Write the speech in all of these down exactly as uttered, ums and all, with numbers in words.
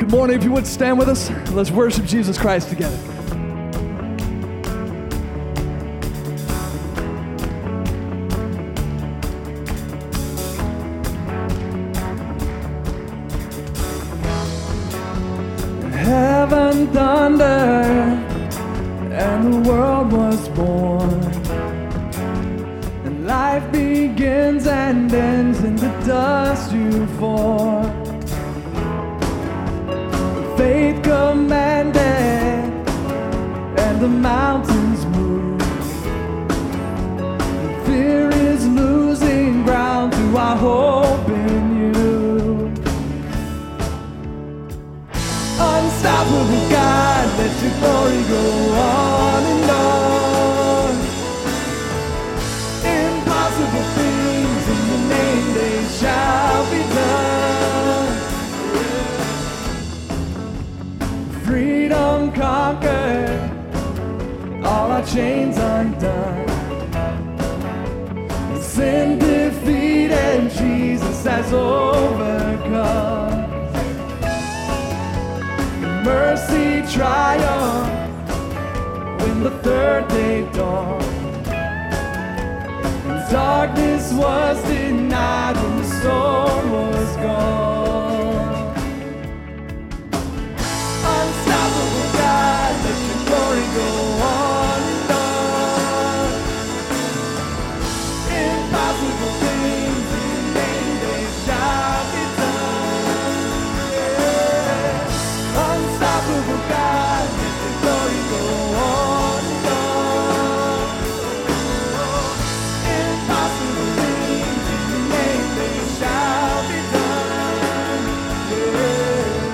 Good morning. If you would stand with us, let's worship Jesus Christ together. Heaven thundered and the world was born, and life begins and ends in the dust you form. Faith commanded and the mountains move. Fear is losing ground to our hope in you. Unstoppable God, let your glory go on and on. Impossible things in your name, they shall be done. Freedom conquered, all our chains undone. Sin defeated, Jesus has overcome. Mercy triumphed when the third day dawned. And darkness was denied when the storm was gone. Unstoppable God, let your glory go on and on. Impossible things in your name, they shall be done. Yeah. Unstoppable God, let your glory go on and on. Impossible things in your name, they shall be done. Yeah.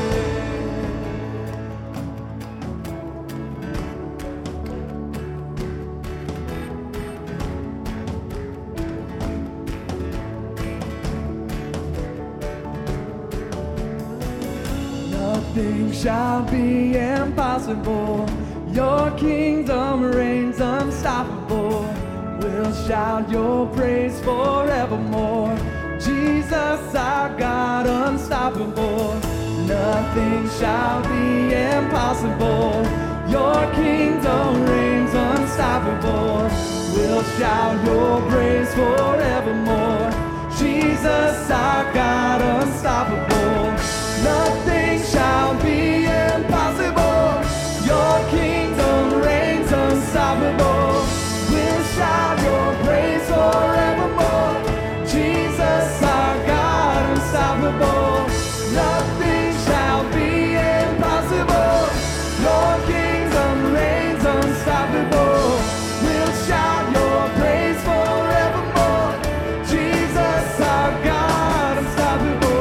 Nothing shall be impossible. Your kingdom reigns unstoppable. We'll shout your praise forevermore. Jesus, our God, unstoppable. Nothing shall be impossible. Your kingdom reigns unstoppable. We'll shout your praise forevermore. Jesus, our God, unstoppable. Nothing shall be impossible. Your kingdom reigns unstoppable. We'll shout your praise forevermore. Jesus, our God, unstoppable. Nothing shall be impossible. Your kingdom reigns unstoppable. We'll shout your praise forevermore. Jesus, our God, unstoppable.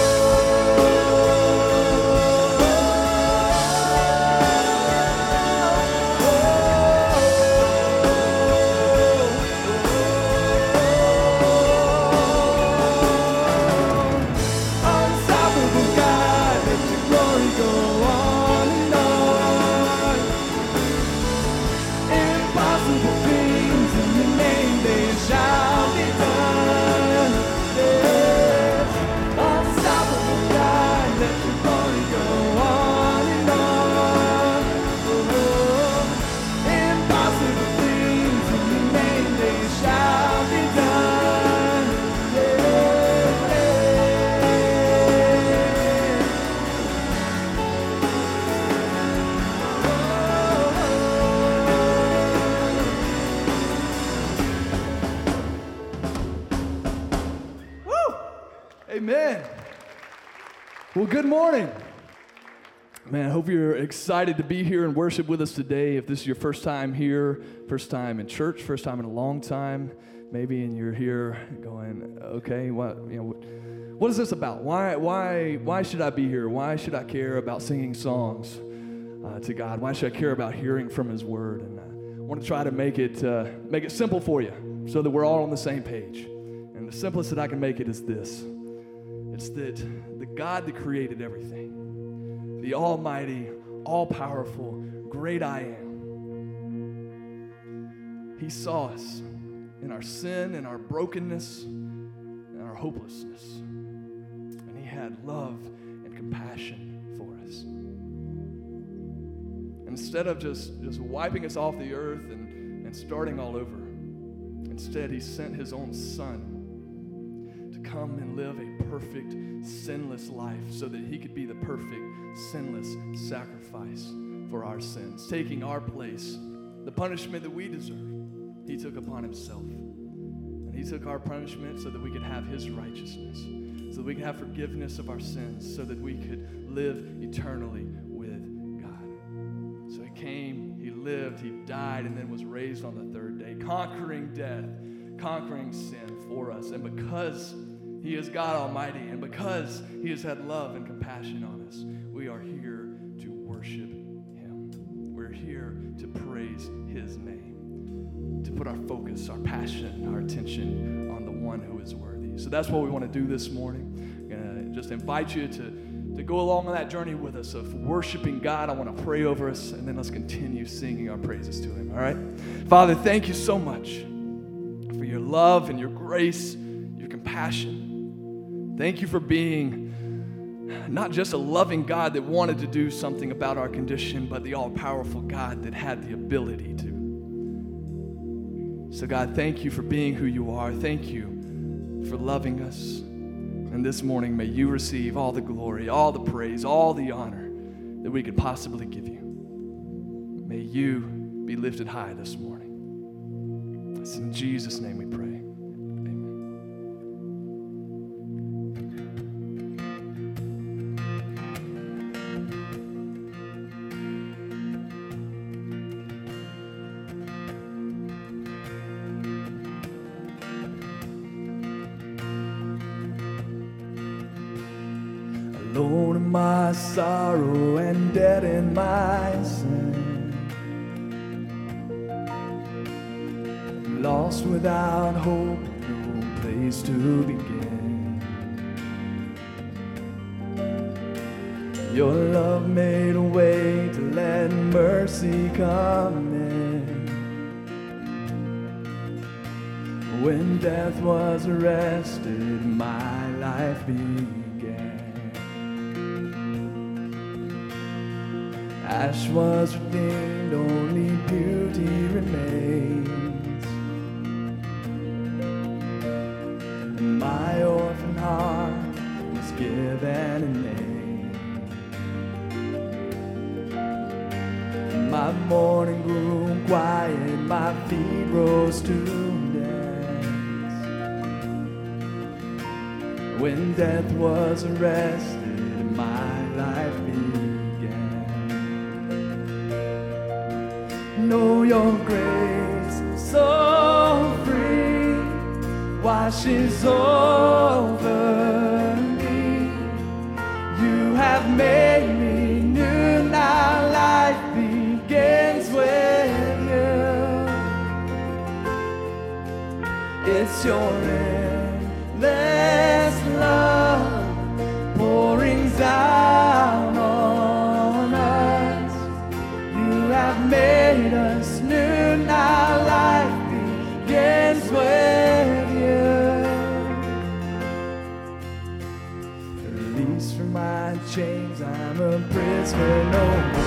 Unstoppable God, let your glory go on and on. Impossible things in your name, they shall be done. Yes. Unstoppable God, let your glory go on and on. Oh, impossible things in your name, they shall be done. Yeah. Woo! Amen. Well, good morning. Man, I hope you're excited to be here and worship with us today. If this is your first time here, first time in church, first time in a long time, maybe, and you're here going, okay, what, you know, what, what is this about? Why, why, why should I be here? Why should I care about singing songs uh, to God? Why should I care about hearing from His Word? And uh, I want to try to make it, uh, make it simple for you, so that we're all on the same page. And the simplest that I can make it is this: it's that the God that created everything, the Almighty, all-powerful, great I Am, He saw us in our sin and our brokenness and our hopelessness. And He had love and compassion for us. Jesus. Instead of just, just wiping us off the earth and, and starting all over, instead he sent his own son to come and live a perfect, sinless life so that he could be the perfect, sinless sacrifice for our sins, taking our place, the punishment that we deserve. He took upon himself. And he took our punishment so that we could have his righteousness, so that we could have forgiveness of our sins, so that we could live eternally with God. So he came, he lived, he died, and then was raised on the third day, conquering death, conquering sin for us. And because he is God Almighty, and because he has had love and compassion on us, we are here to worship him. We're here to praise his name, to put our focus, our passion, our attention on the one who is worthy. So that's what we want to do this morning. I'm going to just invite you to, to go along on that journey with us of worshiping God. I want to pray over us, and then let's continue singing our praises to him, all right? Father, thank you so much for your love and your grace, your compassion. Thank you for being not just a loving God that wanted to do something about our condition, but the all-powerful God that had the ability to. So God, thank you for being who you are. Thank you for loving us. And this morning, may you receive all the glory, all the praise, all the honor that we could possibly give you. May you be lifted high this morning. It's in Jesus' name we pray. Alone in my sorrow and dead in my sin, lost without hope, no place to begin. Your love made a way to let mercy come in. When death was arrested, my life began. Ash was redeemed, only beauty remains. And my orphan heart was given a name. My morning grew quiet, my feet rose to dance. When death was arrested, my life began. Know your grace so free washes over me. You have made me new, now life begins with you. It's your endless love pouring down on us. You have made us new, now life begins with you. Released from my chains, I'm a prisoner no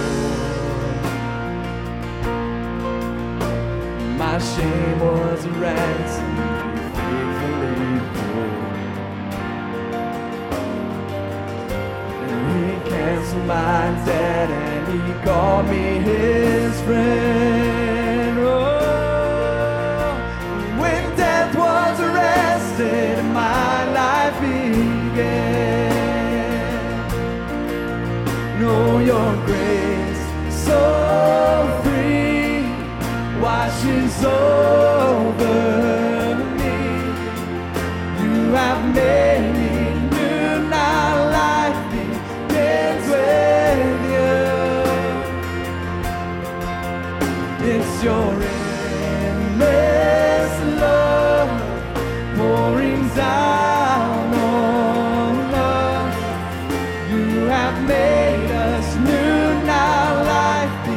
more. My shame was a ransom you faithfully bore. And he canceled my debt and he called me his friend. Oh, when death was arrested, my life began. Know your grace so free washes over me. You have made me new, now life begins with you. It's your endless love pouring down on us. You have made us new, now life begins.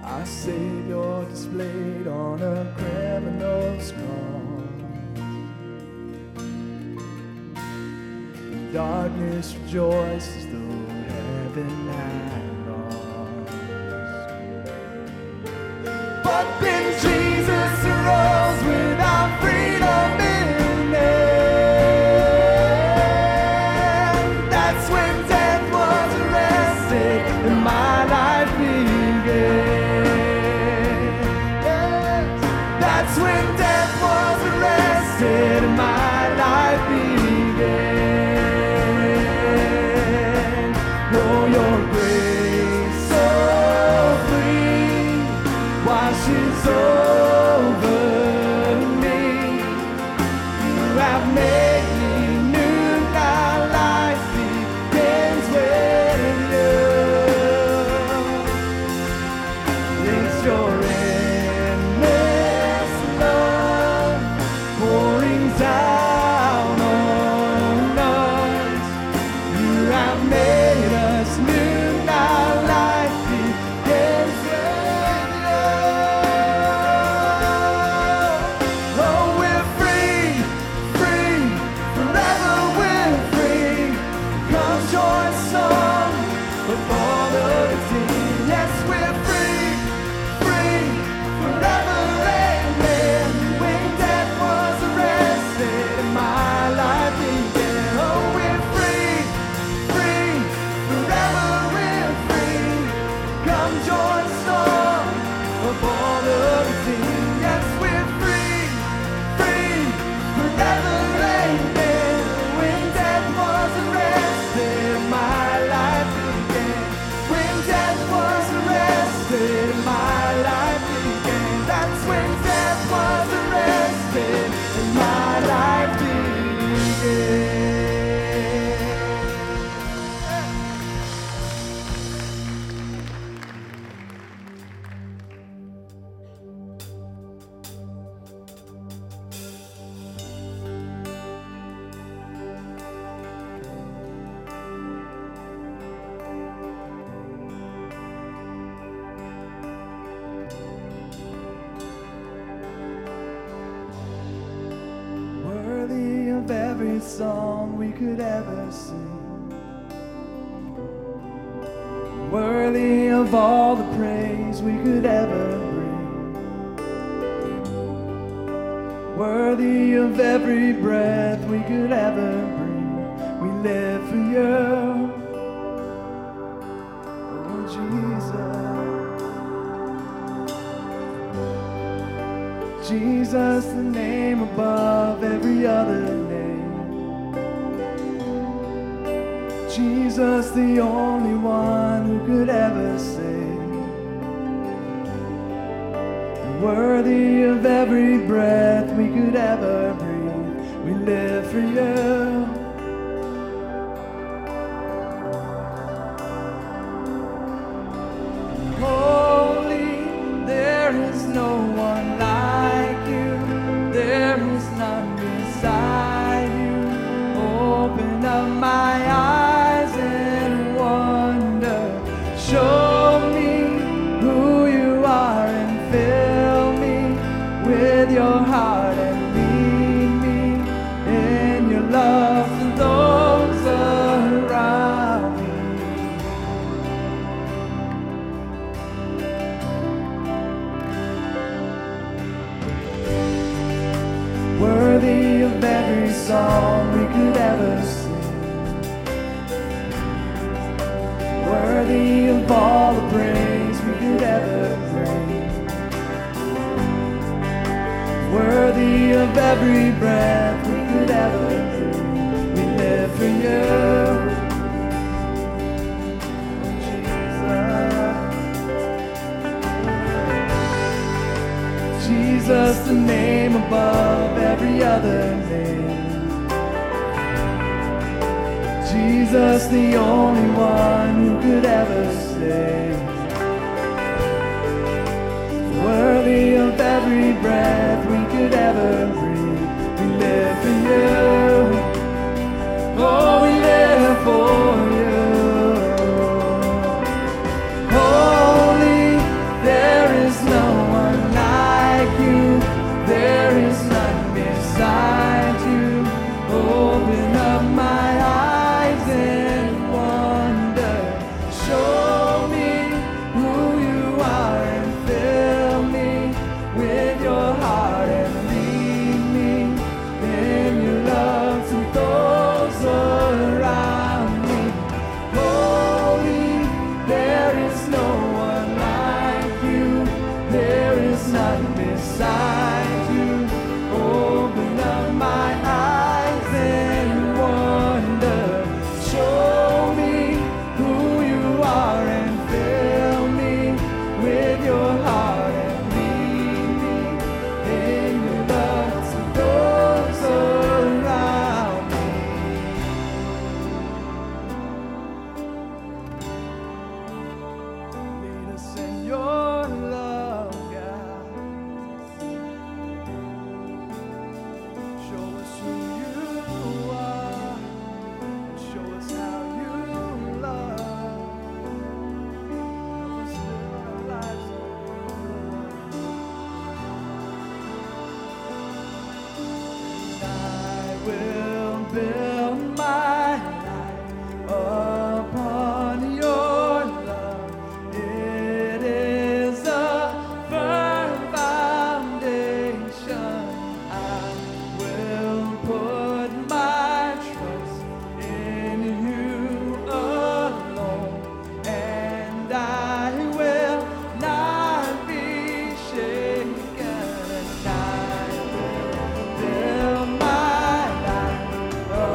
our Savior displayed on a criminal's cross. Darkness rejoices though heaven had lost. But then Jesus arose with our freedom in hand. That's when death was arrested and my life began. That's when death was arrested and my life began. Oh, your grace so free washes over me. You have made me new, now life begins with you. It's your endless love pouring down on us. You have made us new, now life begins with you. Oh, we're free, free, forever we're free. Come join song of all of the yes, we're free, free, forever, amen. When death was arrested and my life began. Oh, we're free, free, forever we're free. Come join song of all of the yes, we're free, free, forever, amen. When death was arrested, my life began. When death was arrested, my life began. That's when death was arrested and my life began. Worthy of every song we could ever sing, worthy of all the praise we could ever bring, worthy of every breath we could ever breathe. We live for you, oh Jesus. Jesus, the name above every other name. Jesus, the only one who could ever save. Worthy of every breath we could ever breathe. We live for you. Holy, there is no one like you. There is none beside you. Open up my eyes and wonder. Show me who you are and fill me with your heart and lead me in your love to those around me. Worthy of every song we could ever sing, worthy of all the praise we could ever bring, worthy of every breath we could ever breathe. We live for you, Jesus. Jesus, the name above every other name. Jesus, the only one who could ever save. Worthy of every breath we could ever breathe. We live for you. Oh, we live for you. Holy, there will build my life upon your love. It is a firm foundation. I will put my trust in you alone, and I will not be shaken. I will build my life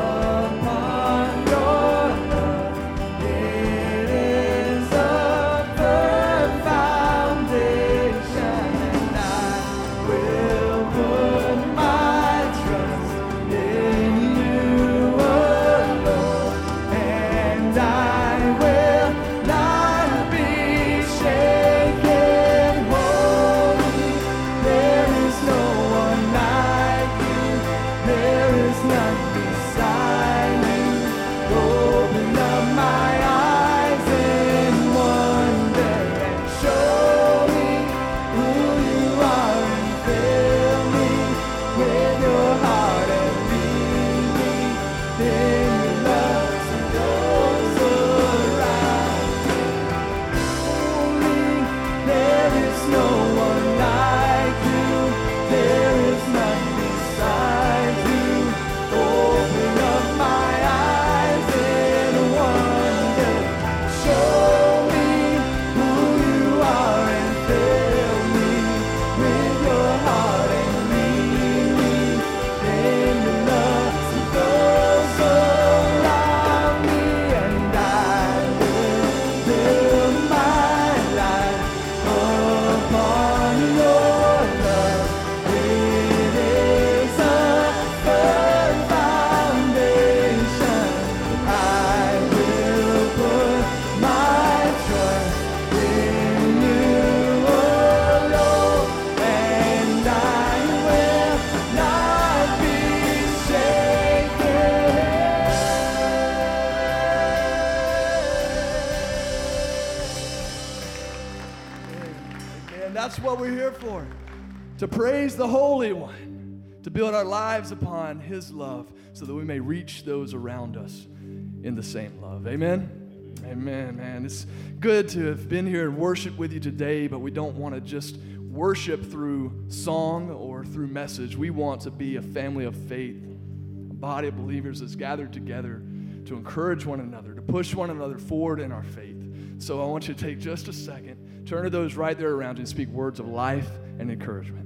upon your love. It is a firm foundation, and I will put my trust in you alone, and I will not be shaken. Holy, there is no one like you. There is none beside you. Open up my eyes in wonder and show me who you are, and fill me with your heart and lead me in your love to those around me. Holy, there is no one like you. There is none beside you. Open up my eyes in wonder. Show me who you are, and fill me with your heart and lead me in your love to those around me. And I will build my life upon your love. It is a firm foundation. I will put my trust in you alone, and I will not be shaken. And that's what we're here for, to praise the Holy One, to build our lives upon His love so that we may reach those around us in the same love. Amen? Amen, man. It's good to have been here and worship with you today, but we don't want to just worship through song or through message. We want to be a family of faith, a body of believers that's gathered together to encourage one another, to push one another forward in our faith. So I want you to take just a second, turn to those right there around you and speak words of life and encouragement.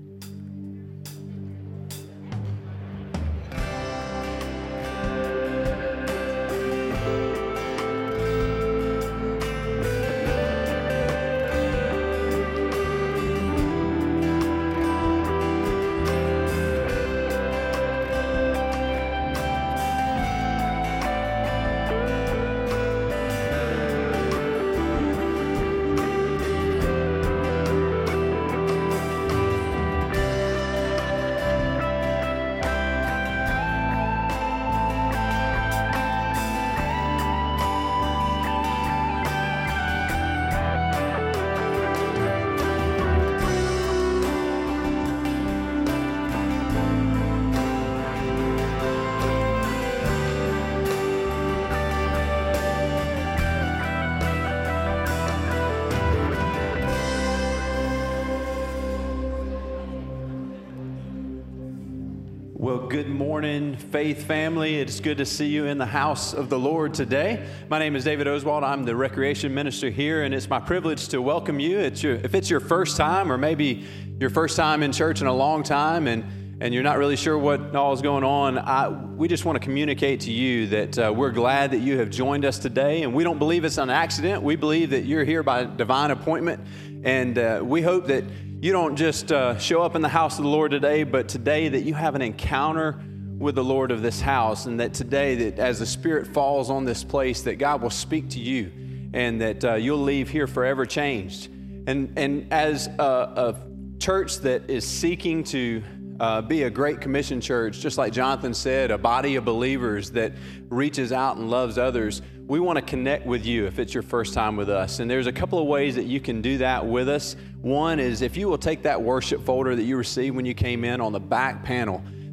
Well, good morning, Faith family. It's good to see you in the house of the Lord today. My name is David Oswald. I'm the recreation minister here, and it's my privilege to welcome you. It's your, if it's your first time, or maybe your first time in church in a long time, and, and you're not really sure what all is going on, I, we just want to communicate to you that uh, we're glad that you have joined us today, and we don't believe it's an accident. We believe that you're here by divine appointment, and uh, we hope that you don't just uh, show up in the house of the Lord today, but today that you have an encounter with the Lord of this house, and that today that as the Spirit falls on this place, that God will speak to you, and that uh, you'll leave here forever changed. And and as a, a church that is seeking to uh, be a Great Commission church, just like Jonathan said, a body of believers that reaches out and loves others, we want to connect with you if it's your first time with us. And there's a couple of ways that you can do that with us. One is if you will take that worship folder that you received when you came in on the back panel,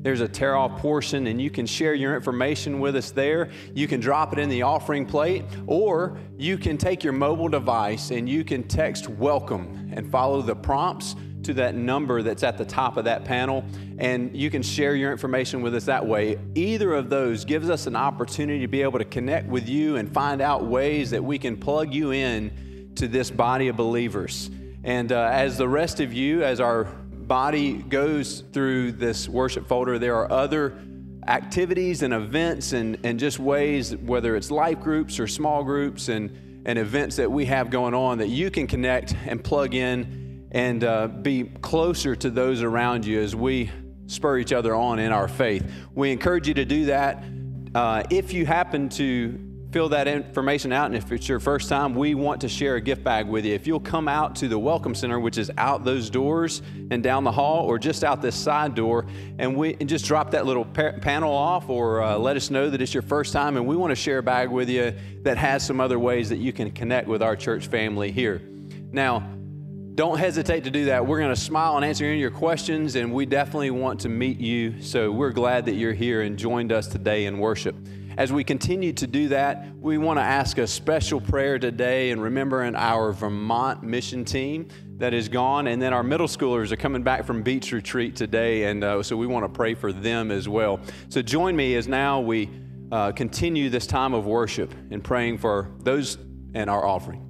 there's a tear-off portion, and you can share your information with us there. You can drop it in the offering plate, or you can take your mobile device and you can text welcome and follow the prompts to that number that's at the top of that panel, and you can share your information with us that way. Either of those gives us an opportunity to be able to connect with you and find out ways that we can plug you in to this body of believers. And uh, as the rest of you, as our body goes through this worship folder, there are other activities and events and, and just ways, whether it's life groups or small groups and, and events that we have going on, that you can connect and plug in and uh, be closer to those around you as we spur each other on in our faith. We encourage you to do that. Uh, if you happen to fill that information out, and if it's your first time, we want to share a gift bag with you. If you'll come out to the Welcome Center, which is out those doors and down the hall, or just out this side door, and we and just drop that little pa- panel off, or uh, let us know that it's your first time, and we want to share a bag with you that has some other ways that you can connect with our church family here. Now, don't hesitate to do that. We're going to smile and answer any of your questions, and we definitely want to meet you. So we're glad that you're here and joined us today in worship. As we continue to do that, we want to ask a special prayer today and remembering our Vermont mission team that is gone. And then our middle schoolers are coming back from beach retreat today, and uh, so we want to pray for them as well. So join me as now we uh, continue this time of worship and praying for those and our offering.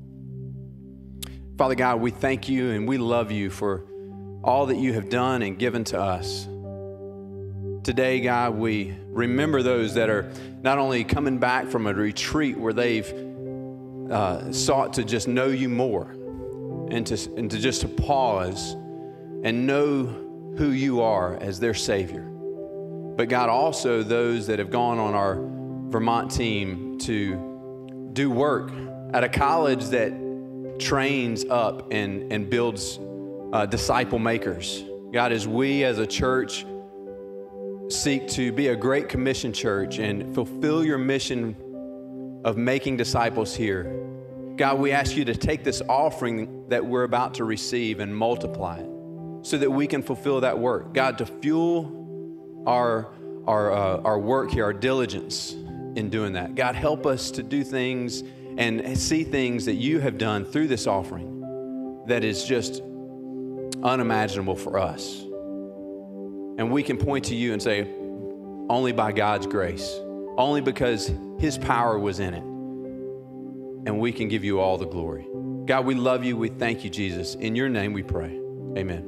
Father God, we thank you and we love you for all that you have done and given to us. Today, God, we remember those that are not only coming back from a retreat where they've uh, sought to just know you more and to, and to just to pause and know who you are as their Savior. But God, also those that have gone on our Vermont team to do work at a college that trains up and, and builds uh, disciple makers. God, as we as a church seek to be a Great Commission church and fulfill your mission of making disciples here, God, we ask you to take this offering that we're about to receive and multiply it so that we can fulfill that work. God, to fuel our, our, uh, our work here, our diligence in doing that. God, help us to do things and see things that you have done through this offering that is just unimaginable for us. And we can point to you and say, only by God's grace, only because his power was in it. And we can give you all the glory. God, we love you. We thank you, Jesus. In your name we pray. Amen.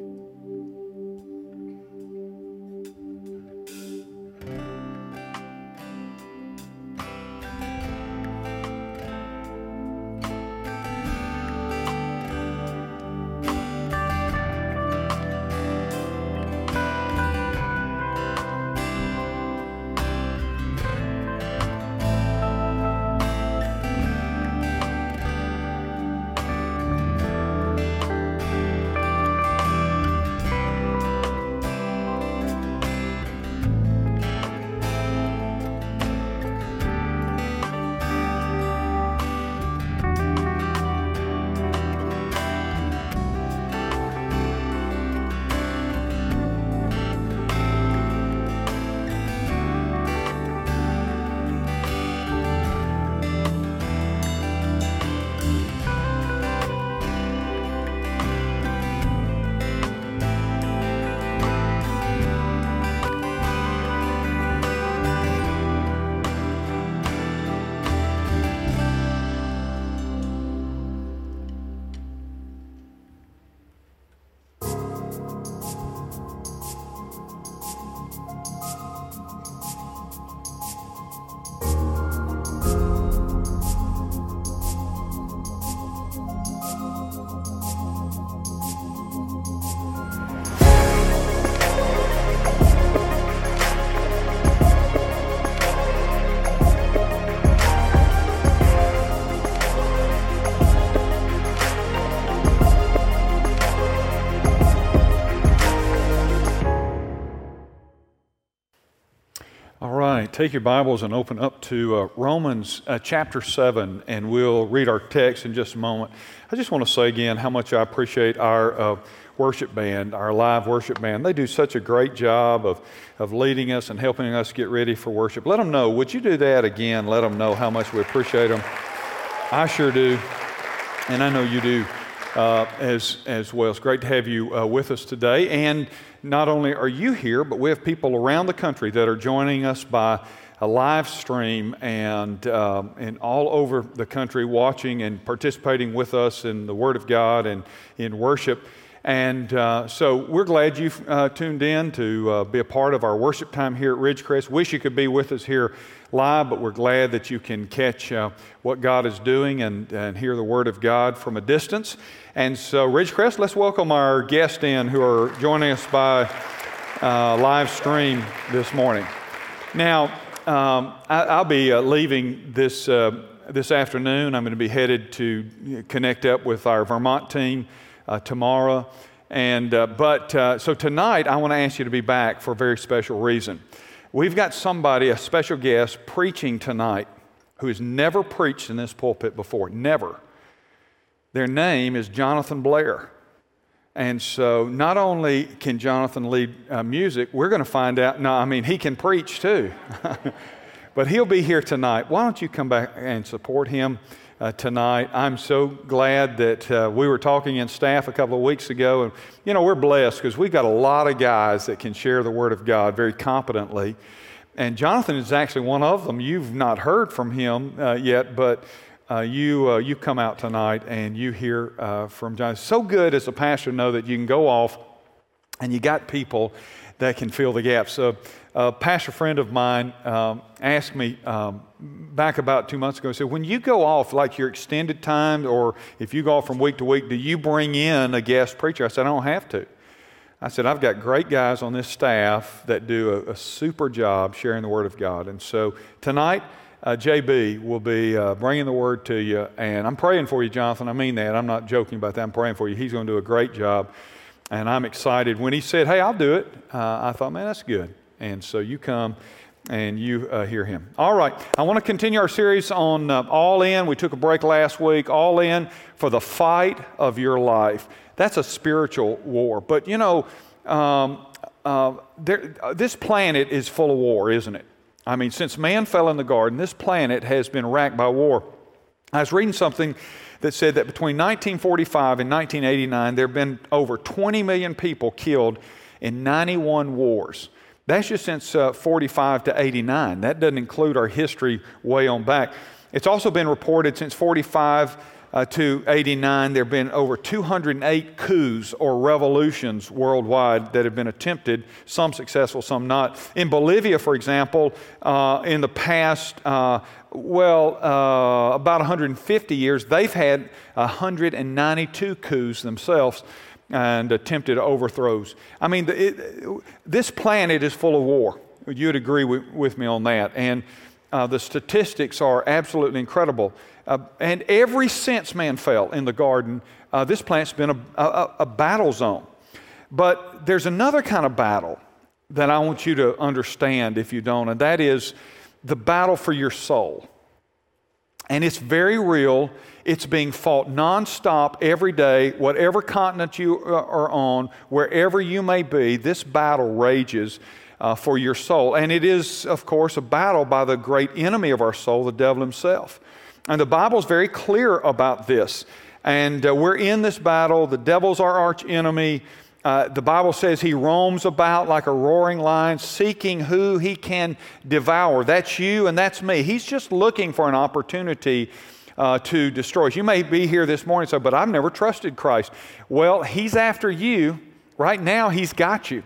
Take your Bibles and open up to uh, Romans uh, chapter seven, and we'll read our text in just a moment. I just want to say again how much I appreciate our uh, worship band, our live worship band. They do such a great job of, of leading us and helping us get ready for worship. Let them know. Would you do that again? Let them know how much we appreciate them. I sure do, and I know you do uh, as, as well. It's great to have you uh, with us today. And not only are you here, but we have people around the country that are joining us by a live stream and, um, and all over the country watching and participating with us in the Word of God and in worship. And uh, so we're glad you've uh, tuned in to uh, be a part of our worship time here at Ridgecrest. Wish you could be with us here live, but we're glad that you can catch uh, what God is doing and, and hear the Word of God from a distance. And so Ridgecrest, let's welcome our guests in who are joining us by uh, live stream this morning. Now, um, I, I'll be uh, leaving this, uh, this afternoon. I'm going to be headed to connect up with our Vermont team Uh, tomorrow, and uh, but uh, so tonight I want to ask you to be back for a very special reason. We've got somebody, a special guest, preaching tonight who has never preached in this pulpit before, never. Their name is Jonathan Blair, and so not only can Jonathan lead uh, music, we're going to find out. No, I mean he can preach too, but he'll be here tonight. Why don't you come back and support him Uh, tonight? I'm so glad that uh, we were talking in staff a couple of weeks ago, and you know we're blessed because we've got a lot of guys that can share the Word of God very competently, and Jonathan is actually one of them. You've not heard from him uh, yet, but uh, you uh, you come out tonight and you hear uh, from Jonathan. It's so good as a pastor to know that you can go off and you got people that can fill the gaps. So, a pastor friend of mine um, asked me um, back about two months ago, he said, when you go off, like your extended time, or if you go off from week to week, do you bring in a guest preacher? I said, I don't have to. I said, I've got great guys on this staff that do a, a super job sharing the Word of God. And so tonight, uh, J B will be uh, bringing the Word to you, and I'm praying for you, Jonathan. I mean that. I'm not joking about that. I'm praying for you. He's going to do a great job, and I'm excited. When he said, hey, I'll do it, uh, I thought, man, that's good. And so you come and you uh, hear him. All right, I want to continue our series on uh, All In. We took a break last week. All In for the fight of your life. That's a spiritual war. But you know, um, uh, there, uh, this planet is full of war, isn't it? I mean, since man fell in the garden, this planet has been racked by war. I was reading something that said that between nineteen forty-five and nineteen eighty-nine, there have been over twenty million people killed in ninety-one wars. That's just since uh, forty-five to eighty-nine. That doesn't include our history way on back. It's also been reported since forty-five uh, to eighty-nine, there have been over two hundred eight coups or revolutions worldwide that have been attempted, some successful, some not. In Bolivia, for example, uh, in the past, uh, well, uh, about one hundred fifty years, they've had one hundred ninety-two coups themselves and attempted overthrows. I mean, the, it, this planet is full of war. You'd agree with, with me on that. And uh, the statistics are absolutely incredible. Uh, and ever since man fell in the garden, uh, this planet's been a, a, a battle zone. But there's another kind of battle that I want you to understand if you don't, and that is the battle for your soul. And it's very real. It's being fought nonstop every day, whatever continent you are on, wherever you may be, this battle rages uh, for your soul. And it is, of course, a battle by the great enemy of our soul, the devil himself. And the Bible is very clear about this. And uh, we're in this battle. The devil's our arch enemy. Uh, the Bible says he roams about like a roaring lion, seeking who he can devour. That's you and that's me. He's just looking for an opportunity uh, to destroy us. You may be here this morning and say, but I've never trusted Christ. Well, he's after you. Right now, he's got you.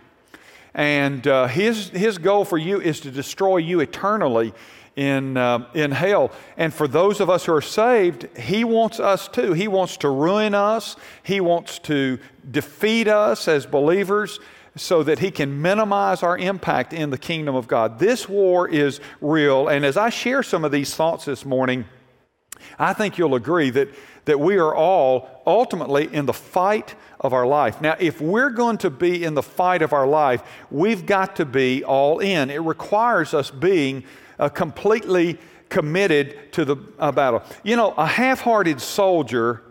And uh, his, his goal for you is to destroy you eternally in, uh, in hell. And for those of us who are saved, he wants us too. He wants to ruin us. He wants to defeat us as believers so that he can minimize our impact in the kingdom of God. This war is real. And as I share some of these thoughts this morning, I think you'll agree that, that we are all ultimately in the fight of our life. Now, if we're going to be in the fight of our life, we've got to be all in. It requires us being uh, completely committed to the uh, battle. You know, a half-hearted soldier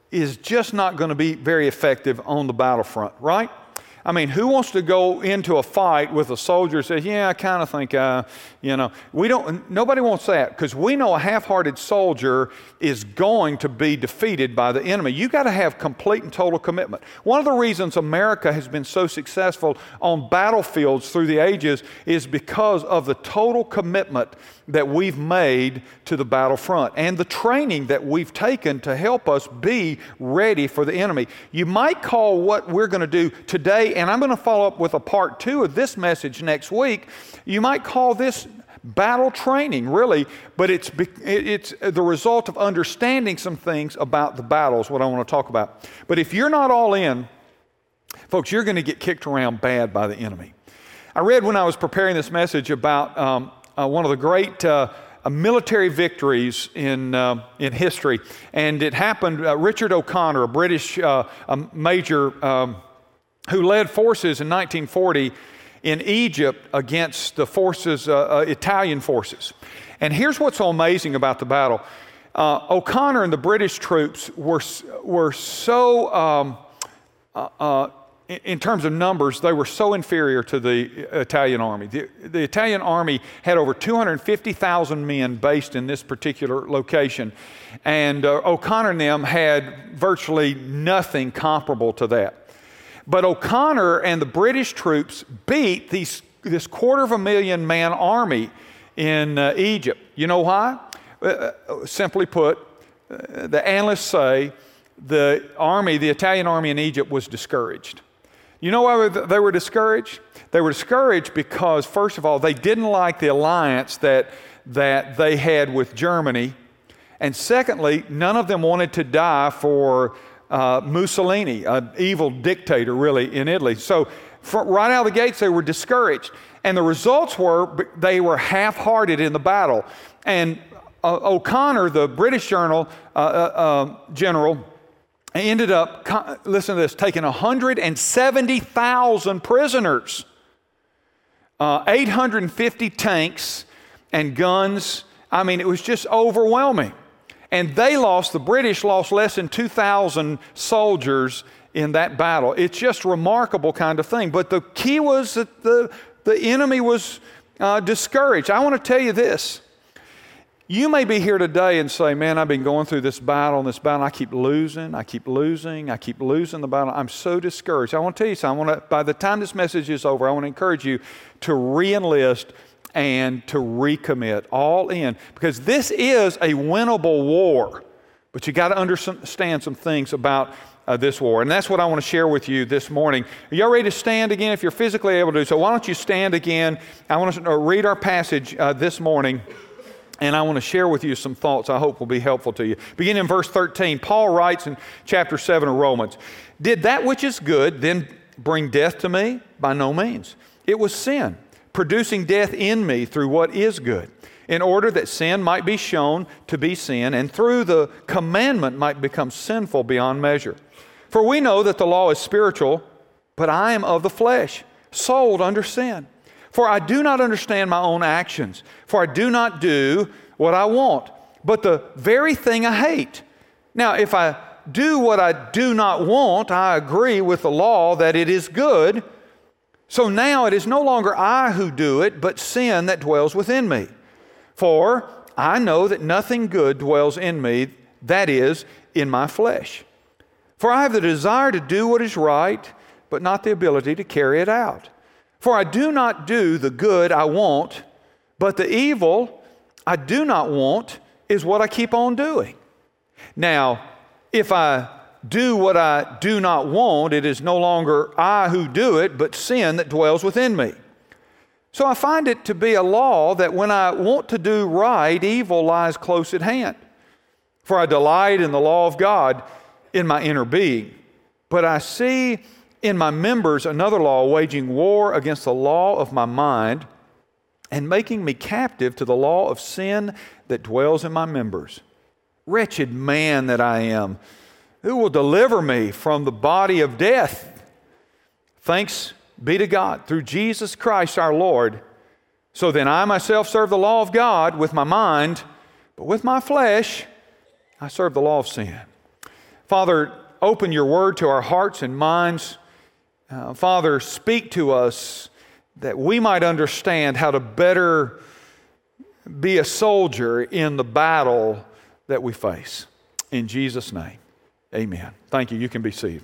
is just not going to be very effective on the battlefront, right? I mean, who wants to go into a fight with a soldier who says, yeah, I kind of think, uh, you know, we don't, nobody wants that, because we know a half-hearted soldier is going to be defeated by the enemy. You got to have complete and total commitment. One of the reasons America has been so successful on battlefields through the ages is because of the total commitment that we've made to the battlefront and the training that we've taken to help us be ready for the enemy. You might call what we're going to do today, and I'm going to follow up with a part two of this message next week, you might call this battle training, really, but it's, it's the result of understanding some things about the battles, what I want to talk about. But if you're not all in, folks, you're going to get kicked around bad by the enemy. I read when I was preparing this message about um, uh, one of the great uh, uh, military victories in, uh, in history, and it happened, uh, Richard O'Connor, a British uh, a major um, who led forces in nineteen forty in Egypt against the forces, uh, uh, Italian forces. And here's what's so amazing about the battle. Uh, O'Connor and the British troops were, were so, um, uh, uh, in, in terms of numbers, they were so inferior to the Italian army. The, the Italian army had over two hundred fifty thousand men based in this particular location. And uh, O'Connor and them had virtually nothing comparable to that. But O'Connor and the British troops beat these, this quarter of a million man army in uh, Egypt. You know why? Uh, simply put, uh, the analysts say the army, the Italian army in Egypt was discouraged. You know why they were discouraged? They were discouraged because, first of all, they didn't like the alliance that, that they had with Germany. And secondly, none of them wanted to die for Uh, Mussolini, an evil dictator really in Italy. So for, right out of the gates they were discouraged. And the results were they were half-hearted in the battle. And uh, O'Connor, the British journal, uh, uh, general, ended up, listen to this, taking one hundred seventy thousand prisoners, uh, eight hundred fifty tanks and guns. I mean, it was just overwhelming. And they lost, the British lost less than two thousand soldiers in that battle. It's just a remarkable kind of thing. But the key was that the, the enemy was uh, discouraged. I want to tell you this. You may be here today and say, man, I've been going through this battle and this battle. I keep losing, I keep losing, I keep losing the battle. I'm so discouraged. I want to tell you something. I want to, by the time this message is over, I want to encourage you to re-enlist and to recommit all in, because this is a winnable war. But you got to understand some things about uh, this war, and that's what I want to share with you this morning. Are y'all ready to stand again? If you're physically able to do so, why don't you stand again? I want to read our passage uh, this morning, and I want to share with you some thoughts I hope will be helpful to you. Beginning in verse thirteen, Paul writes in chapter seven of Romans, "Did that which is good then bring death to me? By no means. It was sin, producing death in me through what is good, in order that sin might be shown to be sin, and through the commandment might become sinful beyond measure. For we know that the law is spiritual, but I am of the flesh, sold under sin. For I do not understand my own actions, for I do not do what I want, but the very thing I hate. Now, if I do what I do not want, I agree with the law that it is good. So now it is no longer I who do it, but sin that dwells within me. For I know that nothing good dwells in me, that is, in my flesh. For I have the desire to do what is right, but not the ability to carry it out. For I do not do the good I want, but the evil I do not want is what I keep on doing. Now, if I do what I do not want, it is no longer I who do it, but sin that dwells within me. So I find it to be a law that when I want to do right, evil lies close at hand. For I delight in the law of God in my inner being, but I see in my members another law waging war against the law of my mind and making me captive to the law of sin that dwells in my members. Wretched man that I am, who will deliver me from the body of death? Thanks be to God through Jesus Christ our Lord. So then I myself serve the law of God with my mind, but with my flesh I serve the law of sin. Father, open your word to our hearts and minds. Uh, Father, speak to us that we might understand how to better be a soldier in the battle that we face. In Jesus' name, amen. Thank you. You can be seated.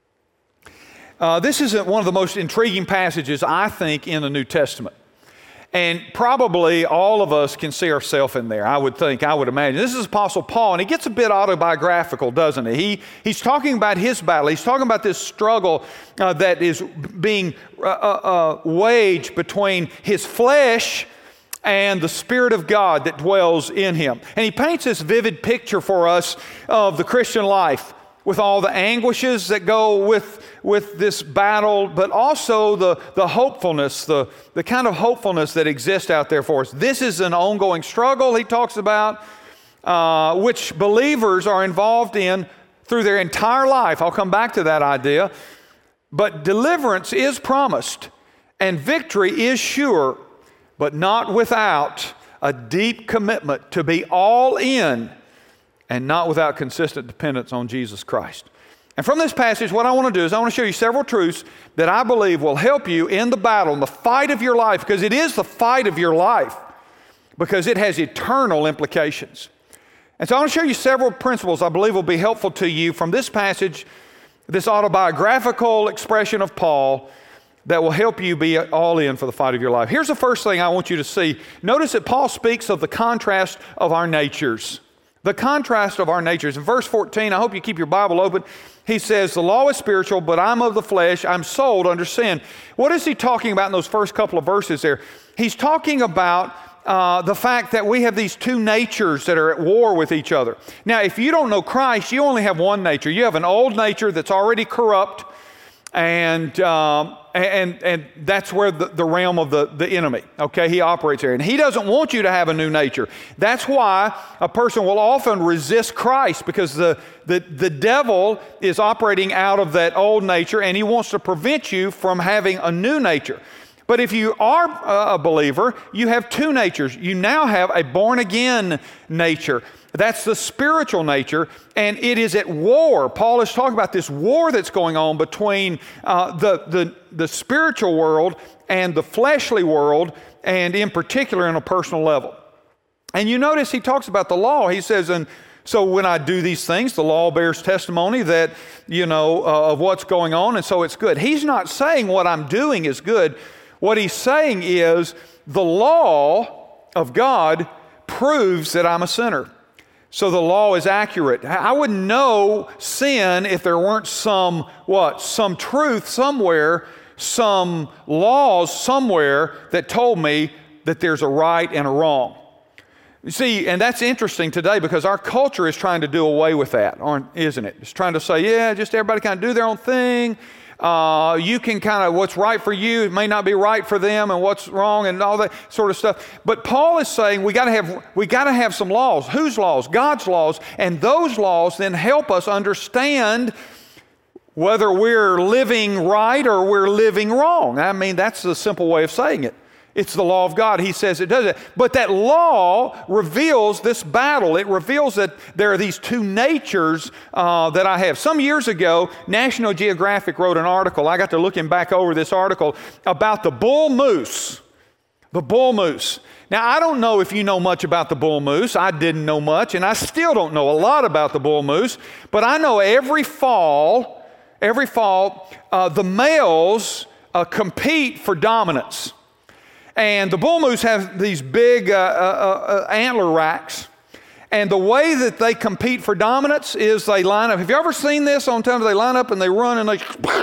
Uh, this is one of the most intriguing passages, I think, in the New Testament. And probably all of us can see ourselves in there, I would think, I would imagine. This is Apostle Paul, and he gets a bit autobiographical, doesn't he? he he's talking about his battle. He's talking about this struggle uh, that is being uh, uh, waged between his flesh and the Spirit of God that dwells in him. And he paints this vivid picture for us of the Christian life, with all the anguishes that go with, with this battle, but also the, the hopefulness, the, the kind of hopefulness that exists out there for us. This is an ongoing struggle he talks about, uh, which believers are involved in through their entire life. I'll come back to that idea. But deliverance is promised, and victory is sure, but not without a deep commitment to be all in, and not without consistent dependence on Jesus Christ. And from this passage, what I want to do is I want to show you several truths that I believe will help you in the battle, in the fight of your life, because it is the fight of your life, because it has eternal implications. And so I want to show you several principles I believe will be helpful to you from this passage, this autobiographical expression of Paul, that will help you be all in for the fight of your life. Here's the first thing I want you to see. Notice that Paul speaks of the contrast of our natures. The contrast of our natures. In verse fourteen, I hope you keep your Bible open, he says, the law is spiritual, but I'm of the flesh, I'm sold under sin. What is he talking about in those first couple of verses there? He's talking about uh, the fact that we have these two natures that are at war with each other. Now, if you don't know Christ, you only have one nature. You have an old nature that's already corrupt, and um, and and that's where the, the realm of the, the enemy, okay, he operates there. And he doesn't want you to have a new nature. That's why a person will often resist Christ, because the, the, the devil is operating out of that old nature, and he wants to prevent you from having a new nature. But if you are a believer, you have two natures. You now have a born-again nature. That's the spiritual nature, and it is at war. Paul is talking about this war that's going on between uh, the, the, the spiritual world and the fleshly world, and in particular on a personal level. And you notice he talks about the law. He says, and so when I do these things, the law bears testimony that, you know, uh, of what's going on, and so it's good. He's not saying what I'm doing is good. What he's saying is the law of God proves that I'm a sinner. So the law is accurate. I wouldn't know sin if there weren't some, what, some truth somewhere, some laws somewhere that told me that there's a right and a wrong. You see, and that's interesting today, because our culture is trying to do away with that, aren't, isn't it? It's trying to say, yeah, just everybody kind of do their own thing. Uh, you can kind of, what's right for you, it may not be right for them, and what's wrong, and all that sort of stuff. But Paul is saying we got to have we got to have some laws. Whose laws? God's laws, and those laws then help us understand whether we're living right or we're living wrong. I mean, that's the simple way of saying it. It's the law of God. He says it does it. But that law reveals this battle. It reveals that there are these two natures uh, that I have. Some years ago, National Geographic wrote an article. I got to looking back over this article about the bull moose. The bull moose. Now, I don't know if you know much about the bull moose. I didn't know much, and I still don't know a lot about the bull moose. But I know every fall, every fall, uh, the males uh, compete for dominance. And the bull moose have these big uh, uh, uh, antler racks. And the way that they compete for dominance is they line up. Have you ever seen this on time? They line up and they run and they,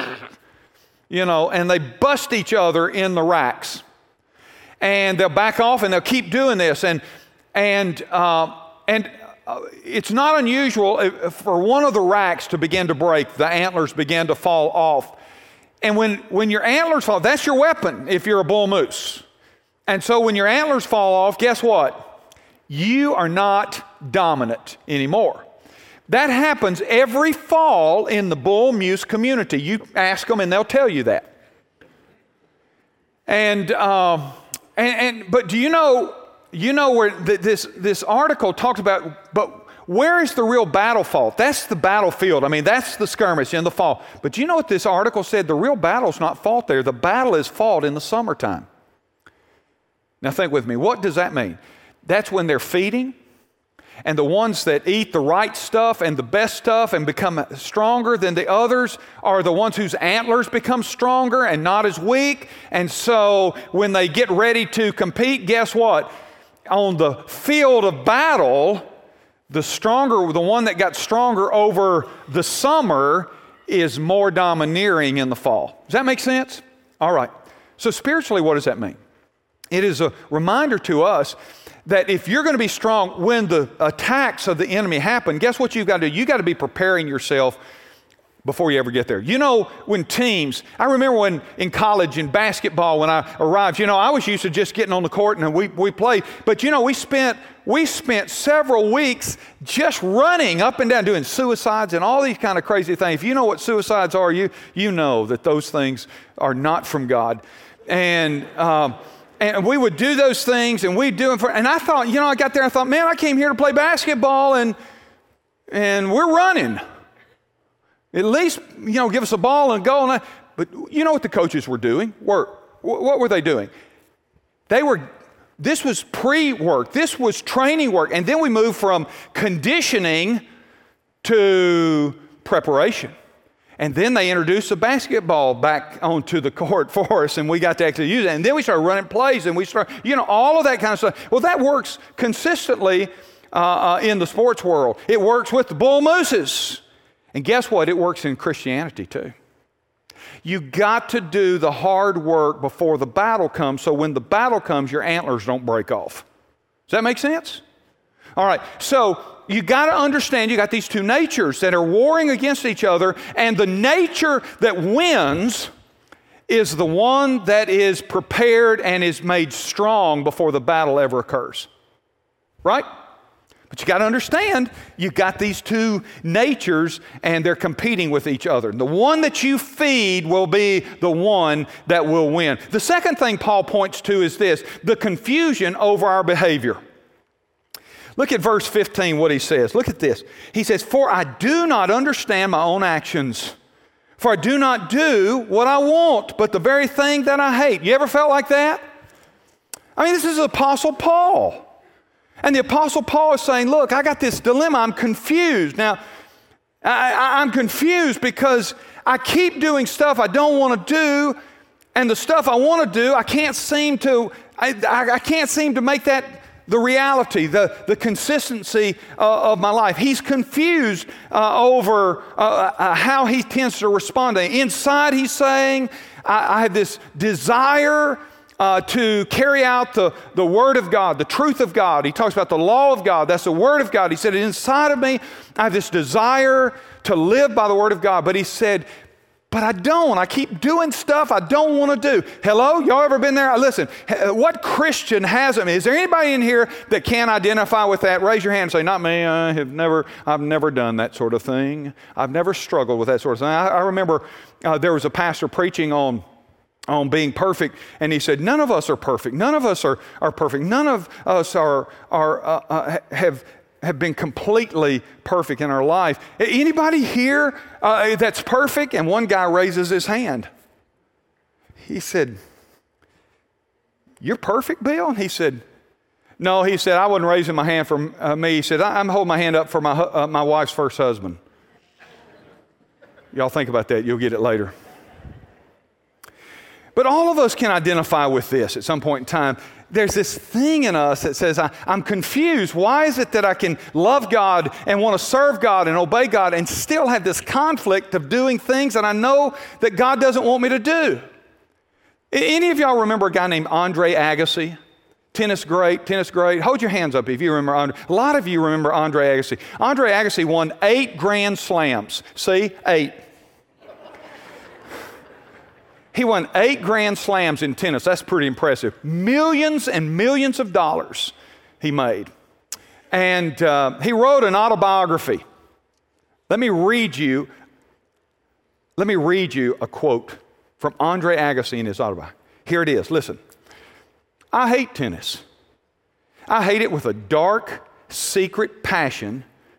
you know, and they bust each other in the racks. And they'll back off and they'll keep doing this. And, and, uh, and uh, it's not unusual for one of the racks to begin to break. The antlers begin to fall off. And when, when your antlers fall, that's your weapon if you're a bull moose. And so when your antlers fall off, guess what? You are not dominant anymore. That happens every fall in the bull moose community. You ask them and they'll tell you that. And, uh, and, and but do you know, you know where th- this, this article talks about, but Where is the real battle fought? That's the battlefield. I mean, that's the skirmish in the fall. But you know what this article said? The real battle's not fought there. The battle is fought in the summertime. Now think with me. What does that mean? That's when they're feeding, and the ones that eat the right stuff and the best stuff and become stronger than the others are the ones whose antlers become stronger and not as weak. And so when they get ready to compete, guess what? On the field of battle, the stronger, the one that got stronger over the summer is more domineering in the fall. Does that make sense? All right. So spiritually, what does that mean? It is a reminder to us that if you're going to be strong when the attacks of the enemy happen, guess what you've got to do? You've got to be preparing yourself before you ever get there. You know, when teams, I remember when in college in basketball, when I arrived, you know, I was used to just getting on the court and we, we played. But, you know, we spent, we spent several weeks just running up and down, doing suicides and all these kind of crazy things. If you know what suicides are, you, you know that those things are not from God. And, um, And we would do those things, and we'd do them for, and I thought, you know, I got there and I thought, man, I came here to play basketball, and and we're running. At least, you know, give us a ball and go. And I, but you know what the coaches were doing? Were, what were they doing? They were, this was pre-work. This was training work. And then we moved from conditioning to preparation. And then they introduced the basketball back onto the court for us, and we got to actually use it. And then we started running plays, and we started, you know, all of that kind of stuff. Well, that works consistently uh, uh, in the sports world. It works with the Bull Mooses. And guess what? It works in Christianity too. You got to do the hard work before the battle comes, so when the battle comes, your antlers don't break off. Does that make sense? All right, so you got to understand you got these two natures that are warring against each other, and the nature that wins is the one that is prepared and is made strong before the battle ever occurs. Right? But you got to understand, you got these two natures and they're competing with each other. The one that you feed will be the one that will win. The second thing Paul points to is this, the confusion over our behavior. Look at verse fifteen, what he says. Look at this. He says, "For I do not understand my own actions. For I do not do what I want, but the very thing that I hate." You ever felt like that? I mean, this is Apostle Paul. And the Apostle Paul is saying, look, I got this dilemma. I'm confused. Now, I, I, I'm confused because I keep doing stuff I don't want to do, and the stuff I want to do, I can't seem to, I, I, I can't seem to make that the reality, the, the consistency uh, of my life. He's confused uh, over uh, uh, how he tends to respond. Inside, he's saying, I, I have this desire Uh, to carry out the, the Word of God, the truth of God. He talks about the law of God. That's the Word of God. He said, inside of me, I have this desire to live by the Word of God. But he said, but I don't. I keep doing stuff I don't want to do. Hello? Y'all ever been there? Listen, what Christian hasn't? Is there anybody in here that can identify with that? Raise your hand and say, not me. I have never, I've never done that sort of thing. I've never struggled with that sort of thing. I, I remember uh, there was a pastor preaching on on being perfect, and he said, none of us are perfect. None of us are, are perfect. None of us are, are uh, uh, have, have been completely perfect in our life. Anybody here uh, that's perfect? And one guy raises his hand. He said, you're perfect, Bill? And he said, no, he said, I wasn't raising my hand for uh, me. He said, I'm holding my hand up for my, uh, my wife's first husband. Y'all think about that. You'll get it later. But all of us can identify with this at some point in time. There's this thing in us that says, I, I'm confused. Why is it that I can love God and want to serve God and obey God and still have this conflict of doing things that I know that God doesn't want me to do? Any of y'all remember a guy named Andre Agassi? Tennis great, tennis great. Hold your hands up if you remember Andre. A lot of you remember Andre Agassi. Andre Agassi won eight Grand Slams. See, eight. He won eight Grand Slams in tennis. That's pretty impressive. Millions and millions of dollars he made. And uh, he wrote an autobiography. Let me read you, let me read you a quote from Andre Agassi in his autobiography. Here it is. Listen. I hate tennis. I hate it with a dark, secret passion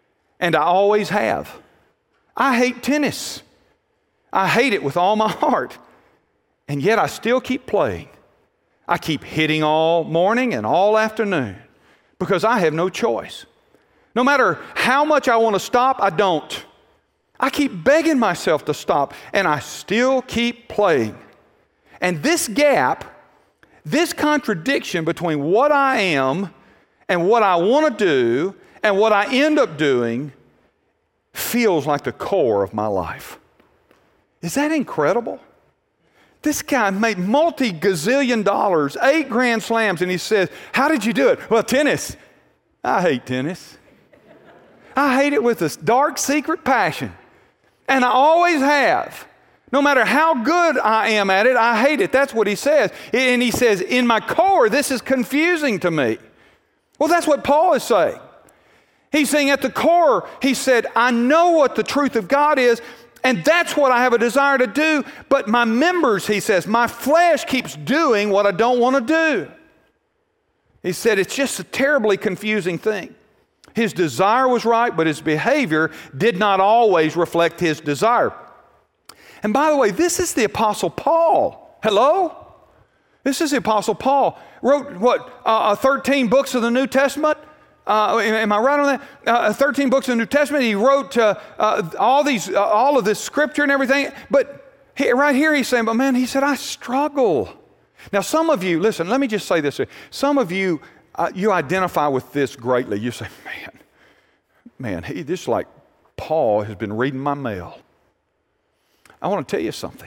and I always have. I hate tennis. I hate it with all my heart. And yet I still keep playing. I keep hitting all morning and all afternoon because I have no choice. No matter how much I want to stop, I don't. I keep begging myself to stop, and I still keep playing. And this gap, this contradiction between what I am and what I want to do and what I end up doing feels like the core of my life. Is that incredible? This guy made multi-gazillion dollars, eight grand slams, and he says, how did you do it? Well, tennis. I hate tennis. I hate it with this dark, secret passion. And I always have. No matter how good I am at it, I hate it. That's what he says. And he says, in my core, this is confusing to me. Well, that's what Paul is saying. He's saying at the core, he said, I know what the truth of God is, and that's what I have a desire to do, but my members, he says, my flesh keeps doing what I don't want to do. He said, it's just a terribly confusing thing. His desire was right, but his behavior did not always reflect his desire. And by the way, this is the Apostle Paul. Hello? This is the Apostle Paul. Wrote, what, uh, thirteen books of the New Testament? Uh, am I right on that? Uh, thirteen books of the New Testament. He wrote uh, uh, all these, uh, all of this scripture and everything. But he, right here he's saying, but man, he said, I struggle. Now some of you, listen, let me just say this. Some of you, uh, you identify with this greatly. You say, man, man, he, this is like Paul has been reading my mail. I want to tell you something.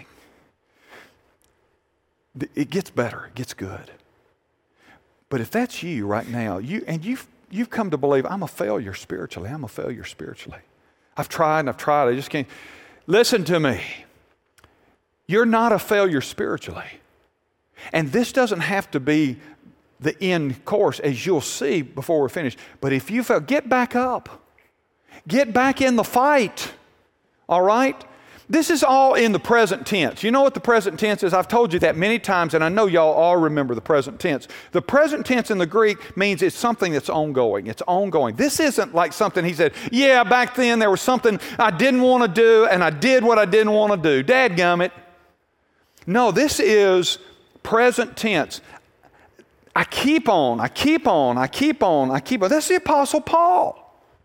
It gets better. It gets good. But if that's you right now, you and you've You've come to believe, I'm a failure spiritually. I'm a failure spiritually. I've tried and I've tried. I just can't. Listen to me. You're not a failure spiritually. And this doesn't have to be the end course, as you'll see before we're finished. But if you fail, get back up. Get back in the fight. All right? This is all in the present tense. You know what the present tense is? I've told you that many times, and I know y'all all remember the present tense. The present tense in the Greek means it's something that's ongoing. It's ongoing. This isn't like something he said, yeah, back then there was something I didn't want to do, and I did what I didn't want to do. Dadgummit. No, this is present tense. I keep on, I keep on, I keep on, I keep on. That's the Apostle Paul.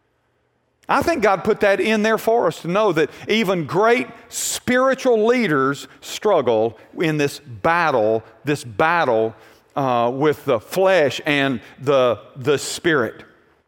I think God put that in there for us to know that even great spiritual leaders struggle in this battle, this battle uh, with the flesh and the, the spirit.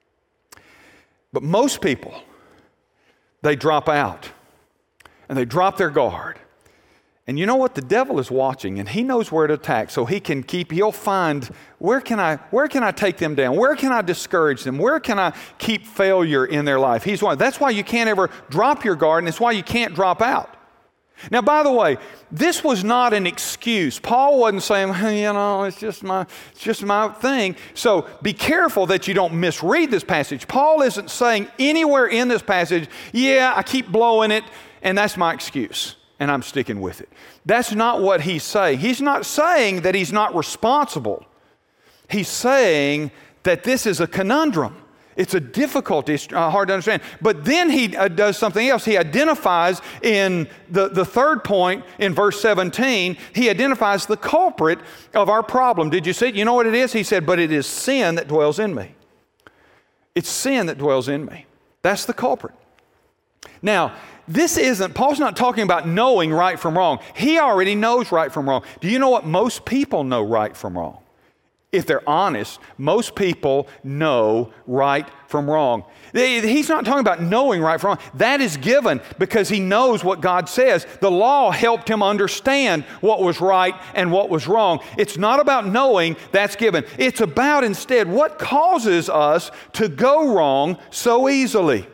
But most people, they drop out and they drop their guard. And you know what? The devil is watching, and he knows where to attack, so he can keep, he'll find, where can I, where can I take them down? Where can I discourage them? Where can I keep failure in their life? He's one. That's why you can't ever drop your guard, and it's why you can't drop out. Now, by the way, this was not an excuse. Paul wasn't saying, well, you know, it's just my, it's just my thing. So be careful that you don't misread this passage. Paul isn't saying anywhere in this passage, yeah, I keep blowing it, and that's my excuse. And I'm sticking with it. That's not what he's saying. He's not saying that he's not responsible. He's saying that this is a conundrum. It's a difficulty. It's uh, hard to understand. But then he uh, does something else. He identifies in the, the third point in verse seventeen, he identifies the culprit of our problem. Did you see it? You know what it is? He said, but it is sin that dwells in me. It's sin that dwells in me. That's the culprit. Now, this isn't, Paul's not talking about knowing right from wrong. He already knows right from wrong. Do you know what? Most people know right from wrong. If they're honest, most people know right from wrong. He's not talking about knowing right from wrong. That is given because he knows what God says. The law helped him understand what was right and what was wrong. It's not about knowing, that's given. It's about instead what causes us to go wrong so easily.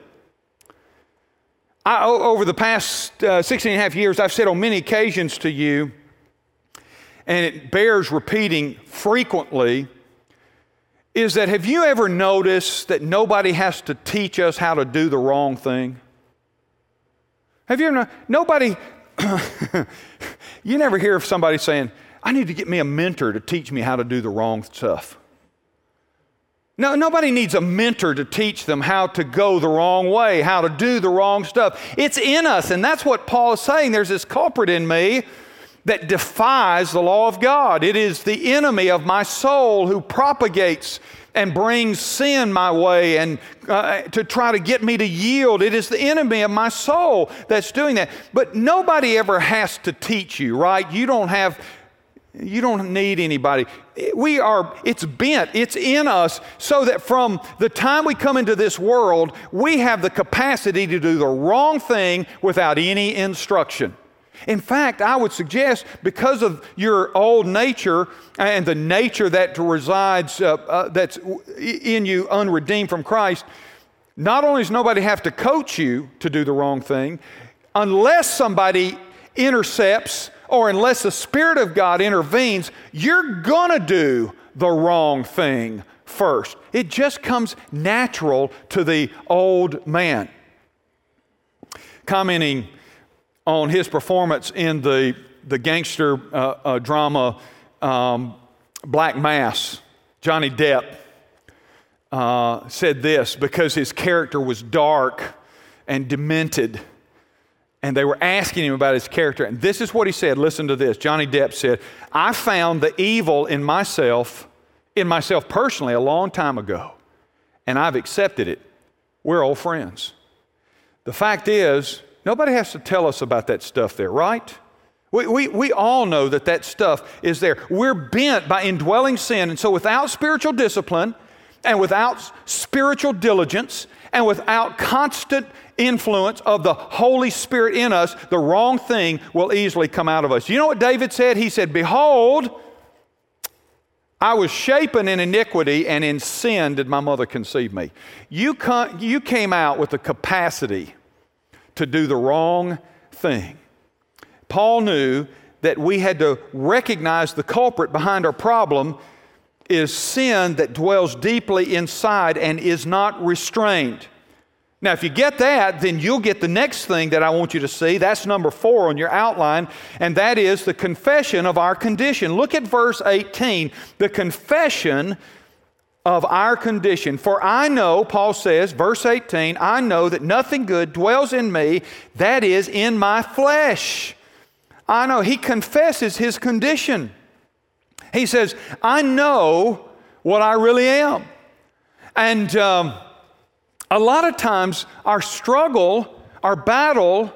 I, over the past uh, sixteen and a half years, I've said on many occasions to you, and it bears repeating frequently, is that have you ever noticed that nobody has to teach us how to do the wrong thing? Have you ever, nobody, you never hear of somebody saying, I need to get me a mentor to teach me how to do the wrong stuff. No, nobody needs a mentor to teach them how to go the wrong way, how to do the wrong stuff. It's in us, and that's what Paul is saying. There's this culprit in me that defies the law of God. It is the enemy of my soul who propagates and brings sin my way and uh, to try to get me to yield. It is the enemy of my soul that's doing that. But nobody ever has to teach you, right? You don't have, you don't need anybody. We are, it's bent, it's in us, so that from the time we come into this world, we have the capacity to do the wrong thing without any instruction. In fact, I would suggest, because of your old nature and the nature that resides, uh, uh, that's in you unredeemed from Christ, not only does nobody have to coach you to do the wrong thing, unless somebody intercepts or unless the Spirit of God intervenes, you're going to do the wrong thing first. It just comes natural to the old man. Commenting on his performance in the, the gangster uh, uh, drama um, Black Mass, Johnny Depp uh, said this, because his character was dark and demented, and they were asking him about his character, and this is what he said. Listen to this. Johnny Depp said, "I found the evil in myself, in myself personally, a long time ago, and I've accepted it. We're old friends." The fact is, nobody has to tell us about that stuff there, right? We, we, we all know that that stuff is there. We're bent by indwelling sin, and so without spiritual discipline and without spiritual diligence and without constant influence of the Holy Spirit in us, the wrong thing will easily come out of us. You know what David said? He said, "Behold, I was shapen in iniquity, and in sin did my mother conceive me." You, come, you came out with the capacity to do the wrong thing. Paul knew that we had to recognize the culprit behind our problem is sin that dwells deeply inside and is not restrained. Now, if you get that, then you'll get the next thing that I want you to see. That's number four on your outline, and that is the confession of our condition. Look at verse eighteen, the confession of our condition. "For I know," Paul says, verse eighteen, "I know that nothing good dwells in me, that is, in my flesh." I know. He confesses his condition. He says, "I know what I really am." And um, a lot of times our struggle, our battle,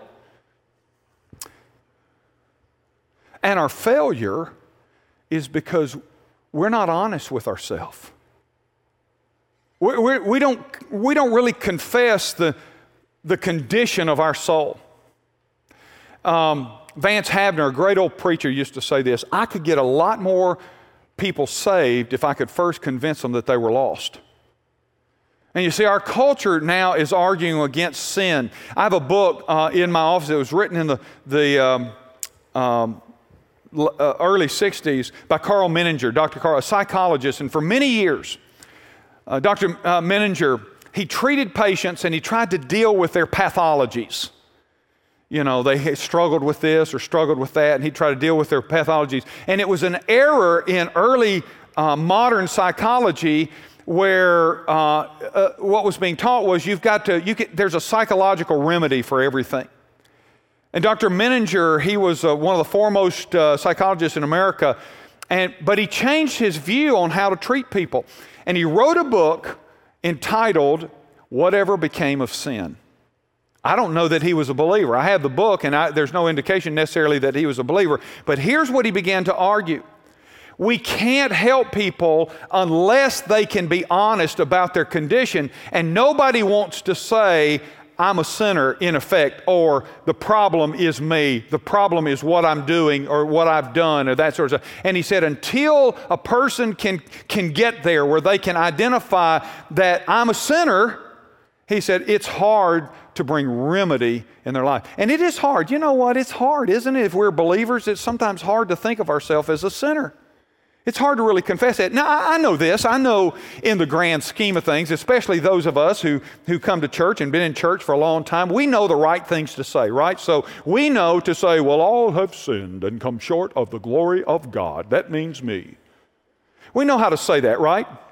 and our failure is because we're not honest with ourselves. We, we, we, don't, we don't really confess the, the condition of our soul. Um, Vance Havner, a great old preacher, used to say this: "I could get a lot more people saved if I could first convince them that they were lost." And you see, our culture now is arguing against sin. I have a book uh, in my office that was written in the, the um, um, uh, early sixties by Carl Menninger, Doctor Carl, a psychologist, and for many years, Uh, Doctor Uh, Menninger, he treated patients and he tried to deal with their pathologies. You know, they struggled with this or struggled with that, and he tried to deal with their pathologies. And it was an error in early uh, modern psychology where uh, uh, what was being taught was you've got to, you can, there's a psychological remedy for everything. And Doctor Menninger, he was uh, one of the foremost uh, psychologists in America, and but he changed his view on how to treat people. And he wrote a book entitled, "Whatever Became of Sin." I don't know that he was a believer. I have the book, and I, there's no indication necessarily that he was a believer. But here's what he began to argue. We can't help people unless they can be honest about their condition. And nobody wants to say, "I'm a sinner," in effect, or "the problem is me, the problem is what I'm doing or what I've done," or that sort of stuff. And he said until a person can, can get there where they can identify that I'm a sinner, he said it's hard to bring remedy in their life. And it is hard. You know what? It's hard, isn't it? If we're believers, it's sometimes hard to think of ourselves as a sinner. It's hard to really confess that. Now, I know this. I know in the grand scheme of things, especially those of us who, who come to church and been in church for a long time, we know the right things to say, right? So we know to say, "Well, all have sinned and come short of the glory of God." That means me. We know how to say that, right?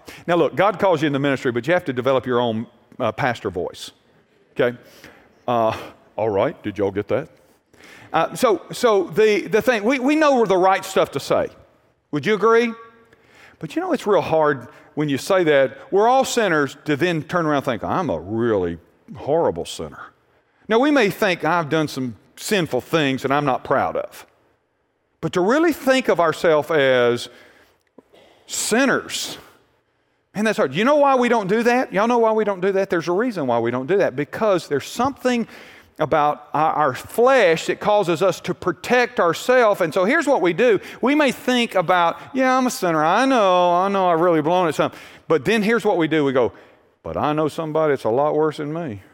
Now look, God calls you in the ministry, but you have to develop your own uh, pastor voice. Okay? Uh, all right, did y'all get that? Uh, so so the, the thing, we, we know the right stuff to say. Would you agree? But you know, it's real hard when you say that. We're all sinners to then turn around and think, I'm a really horrible sinner. Now, we may think I've done some sinful things that I'm not proud of. But to really think of ourselves as sinners, man, that's hard. You know why we don't do that? Y'all know why we don't do that? There's a reason why we don't do that. Because there's something about our, our flesh that causes us to protect ourselves. And so here's what we do. We may think about, yeah, I'm a sinner. I know, I know I've really blown it some. But then here's what we do. We go, but I know somebody that's a lot worse than me.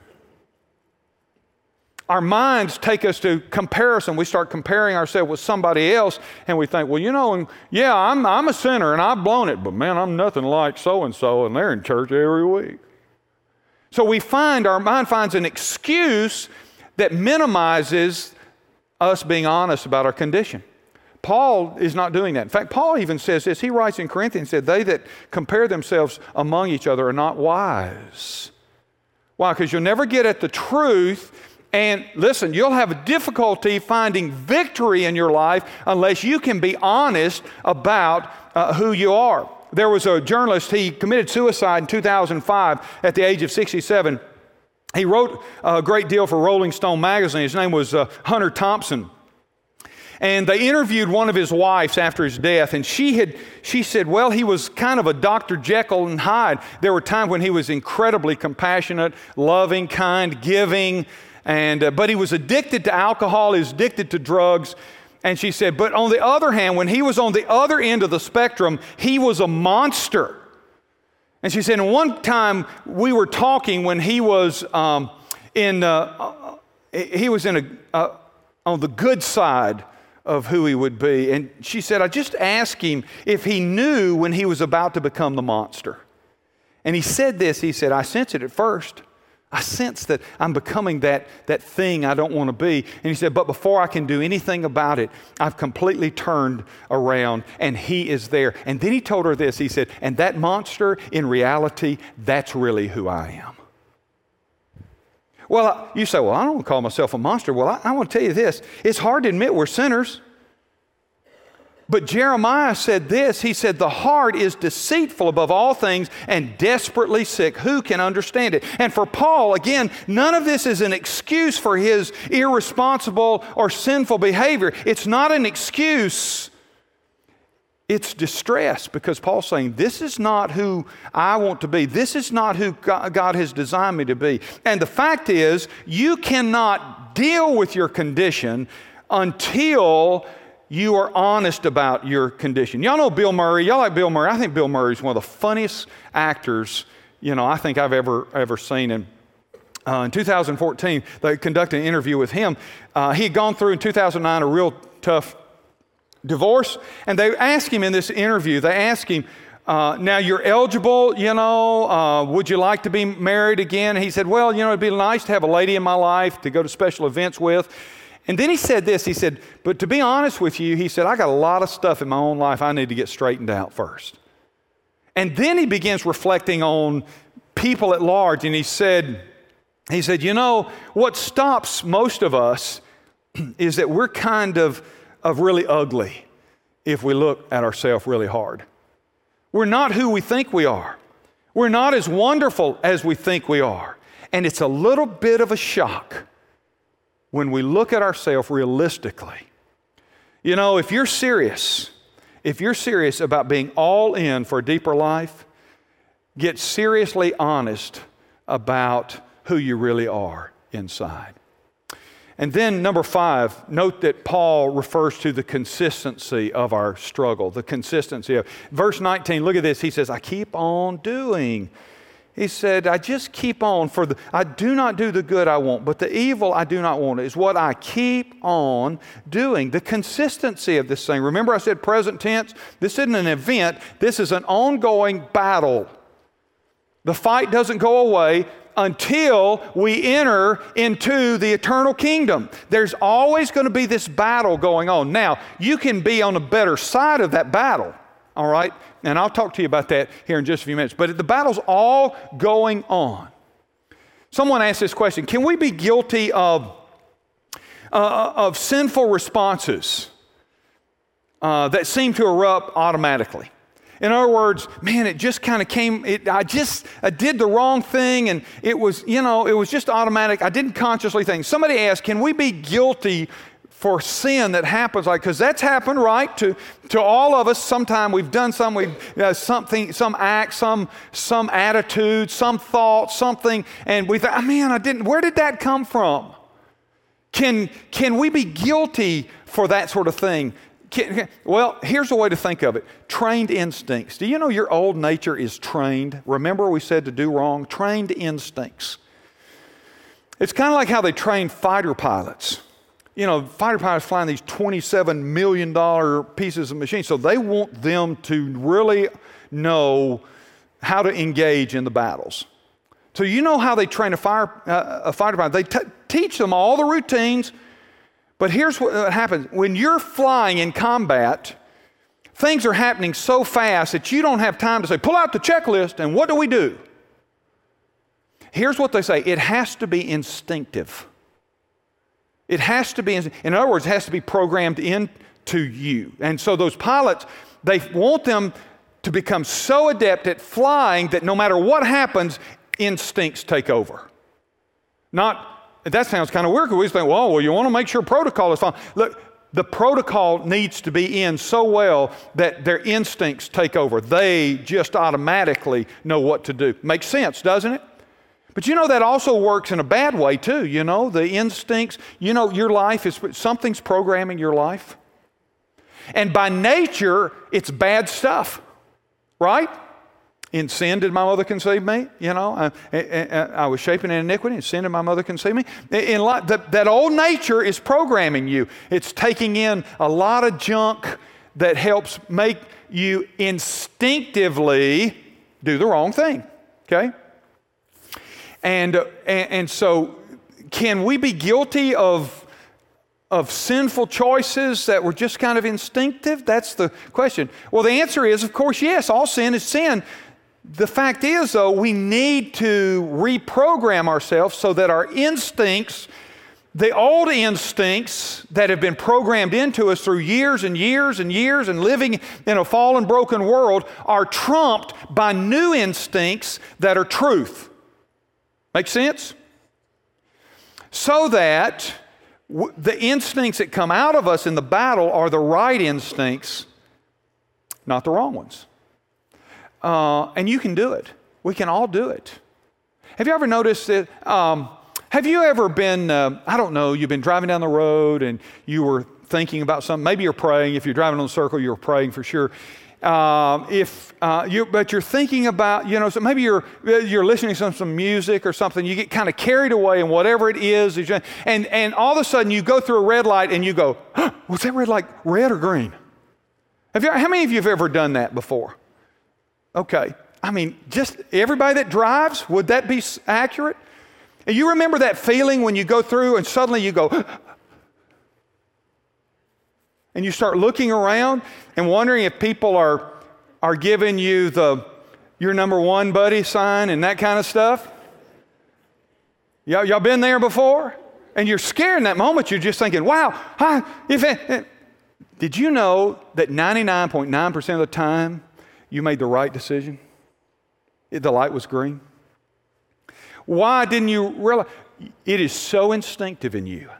Our minds take us to comparison. We start comparing ourselves with somebody else, and we think, well, you know, and yeah, I'm, I'm a sinner, and I've blown it, but man, I'm nothing like so-and-so, and they're in church every week. So we find, our mind finds an excuse that minimizes us being honest about our condition. Paul is not doing that. In fact, Paul even says this. He writes in Corinthians, said, they that compare themselves among each other are not wise. Why? Because you'll never get at the truth. And listen, you'll have difficulty finding victory in your life unless you can be honest about uh, who you are. There was a journalist, he committed suicide in two thousand five at the age of sixty-seven. He wrote a great deal for Rolling Stone magazine. His name was uh, Hunter Thompson. And they interviewed one of his wives after his death, and she had she said, well, he was kind of a Doctor Jekyll and Hyde. There were times when he was incredibly compassionate, loving, kind, giving, and uh, but he was addicted to alcohol, he was addicted to drugs. And she said, but on the other hand, when he was on the other end of the spectrum, he was a monster. And she said, and one time we were talking when he was um, in, uh, he was in a, uh, on the good side of who he would be. And she said, I just asked him if he knew when he was about to become the monster. And he said this, he said, I sensed it at first. I sense that I'm becoming that, that thing I don't want to be. And he said, but before I can do anything about it, I've completely turned around and he is there. And then he told her this, he said, and that monster, in reality, that's really who I am. Well, you say, well, I don't want to call myself a monster. Well, I, I want to tell you this. It's hard to admit we're sinners. But Jeremiah said this, he said, the heart is deceitful above all things and desperately sick. Who can understand it? And for Paul, again, none of this is an excuse for his irresponsible or sinful behavior. It's not an excuse. It's distress, because Paul's saying, this is not who I want to be. This is not who God has designed me to be. And the fact is, you cannot deal with your condition until you are honest about your condition. Y'all know Bill Murray. Y'all like Bill Murray. I think Bill Murray is one of the funniest actors, you know, I think I've ever ever seen. And uh, in two thousand fourteen, they conducted an interview with him. Uh, he had gone through in two thousand nine a real tough divorce, and they asked him in this interview, they asked him, uh, now you're eligible, you know, uh, would you like to be married again? And he said, well, you know, it'd be nice to have a lady in my life to go to special events with. And then he said this, he said, but to be honest with you, he said, I got a lot of stuff in my own life I need to get straightened out first. And then he begins reflecting on people at large, and he said, he said, you know, what stops most of us is that we're kind of, of really ugly if we look at ourselves really hard. We're not who we think we are. We're not as wonderful as we think we are. And it's a little bit of a shock when we look at ourselves realistically. You know, if you're serious, if you're serious about being all in for a deeper life, get seriously honest about who you really are inside. And then number five, note that Paul refers to the consistency of our struggle, the consistency of, verse nineteen, look at this, he says, I keep on doing. He said, I just keep on for the, I do not do the good I want, but the evil I do not want is what I keep on doing. The consistency of this thing. Remember I said present tense? This isn't an event. This is an ongoing battle. The fight doesn't go away until we enter into the eternal kingdom. There's always going to be this battle going on. Now, you can be on a better side of that battle. all right? And I'll talk to you about that here in just a few minutes. But the battle's all going on. Someone asked this question: can we be guilty of, uh, of sinful responses uh, that seem to erupt automatically? In other words, man, it just kind of came, it, I just I did the wrong thing, and it was, you know, it was just automatic. I didn't consciously think. Somebody asked, can we be guilty for sin that happens? Like, because that's happened, right, to to all of us. Sometime we've done some, we've uh, something, some act, some some attitude, some thought, something, and we thought, oh, man, I didn't. Where did that come from? Can can we be guilty for that sort of thing? Can, can, well, here's a way to think of it. Trained instincts. Do you know your old nature is trained? Remember we said to do wrong? Trained instincts. It's kind of like how they train fighter pilots. You know, fighter pilots flying these twenty-seven million dollars pieces of machines, so they want them to really know how to engage in the battles. So you know how they train a, fire, uh, a fighter pilot. They t- teach them all the routines. But here's what happens. When you're flying in combat, things are happening so fast that you don't have time to say, pull out the checklist, and what do we do? Here's what they say. It has to be instinctive. It has to be, in other words, it has to be programmed into you. And so those pilots, they want them to become so adept at flying that no matter what happens, instincts take over. Not That sounds kind of weird, because we think, well, well, you want to make sure protocol is fine. Look, the protocol needs to be in so well that their instincts take over. They just automatically know what to do. Makes sense, doesn't it? But you know that also works in a bad way too, you know, the instincts. You know, your life is, something's programming your life. And by nature, it's bad stuff, right? In sin did my mother conceive me, you know. I, I, I was shapen in iniquity, in sin did my mother conceive me. In life, that, that old nature is programming you. It's taking in a lot of junk that helps make you instinctively do the wrong thing, okay? And, uh, and, and so can we be guilty of, of sinful choices that were just kind of instinctive? That's the question. Well, the answer is, of course, yes, all sin is sin. The fact is, though, we need to reprogram ourselves so that our instincts, the old instincts that have been programmed into us through years and years and years and living in a fallen, broken world, are trumped by new instincts that are truth. Make sense? So that w- the instincts that come out of us in the battle are the right instincts, not the wrong ones. Uh, and you can do it. We can all do it. Have you ever noticed that? Um, have you ever been, uh, I don't know, you've been driving down the road and you were thinking about something. Maybe you're praying. If you're driving on the circle, you're praying for sure. Um, if uh, you, but you're thinking about, you know, so maybe you're you're listening to some, some music or something. You get kind of carried away in whatever it is, and and all of a sudden you go through a red light and you go, huh, was that red light red or green? Have you? How many of you have ever done that before? Okay, I mean, just everybody that drives, would that be accurate? And you remember that feeling when you go through and suddenly you go, and you start looking around and wondering if people are, are giving you the your number one buddy sign and that kind of stuff? Y'all, y'all been there before? And you're scared in that moment. You're just thinking, wow, huh, if it, did you know that ninety-nine point nine percent of the time you made the right decision? The light was green. Why didn't you realize? It is so instinctive in you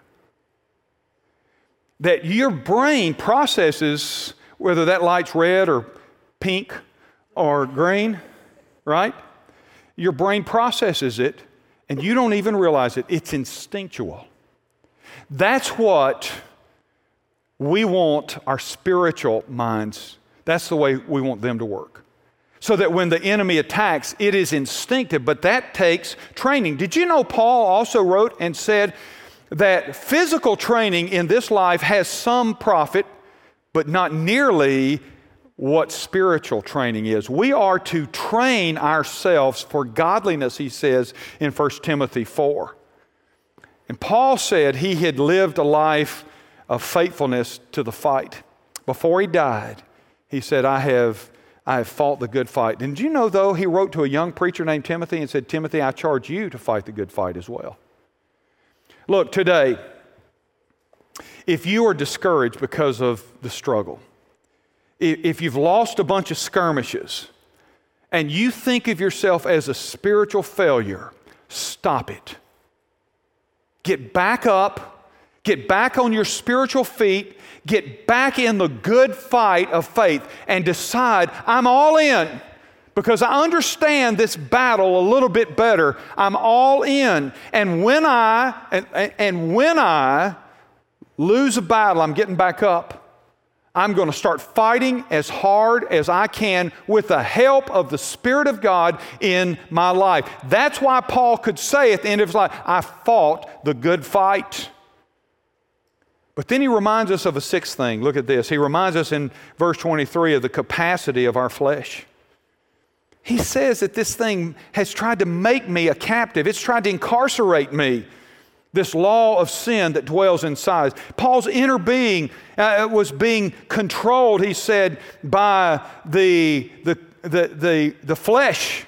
that your brain processes whether that light's red or pink or green, right? Your brain processes it and you don't even realize it. It's instinctual. That's what we want our spiritual minds, that's the way we want them to work. So that when the enemy attacks, it is instinctive, but that takes training. Did you know Paul also wrote and said that physical training in this life has some profit, but not nearly what spiritual training is. We are to train ourselves for godliness, he says in First Timothy four. And Paul said he had lived a life of faithfulness to the fight. Before he died, He said, I have, I have fought the good fight. And did you know, though, he wrote to a young preacher named Timothy and said, Timothy, I charge you to fight the good fight as well. Look, today, if you are discouraged because of the struggle, if you've lost a bunch of skirmishes, and you think of yourself as a spiritual failure, stop it. Get back up, get back on your spiritual feet, get back in the good fight of faith, and decide, I'm all in. Because I understand this battle a little bit better. I'm all in. And when I and, and when I lose a battle, I'm getting back up. I'm going to start fighting as hard as I can with the help of the Spirit of God in my life. That's why Paul could say at the end of his life, I fought the good fight. But then he reminds us of a sixth thing. Look at this. He reminds us in verse twenty-three of the capacity of our flesh. He says that this thing has tried to make me a captive. It's tried to incarcerate me. This law of sin that dwells inside. Paul's inner being uh, was being controlled, he said, by the, the, the, the, the flesh.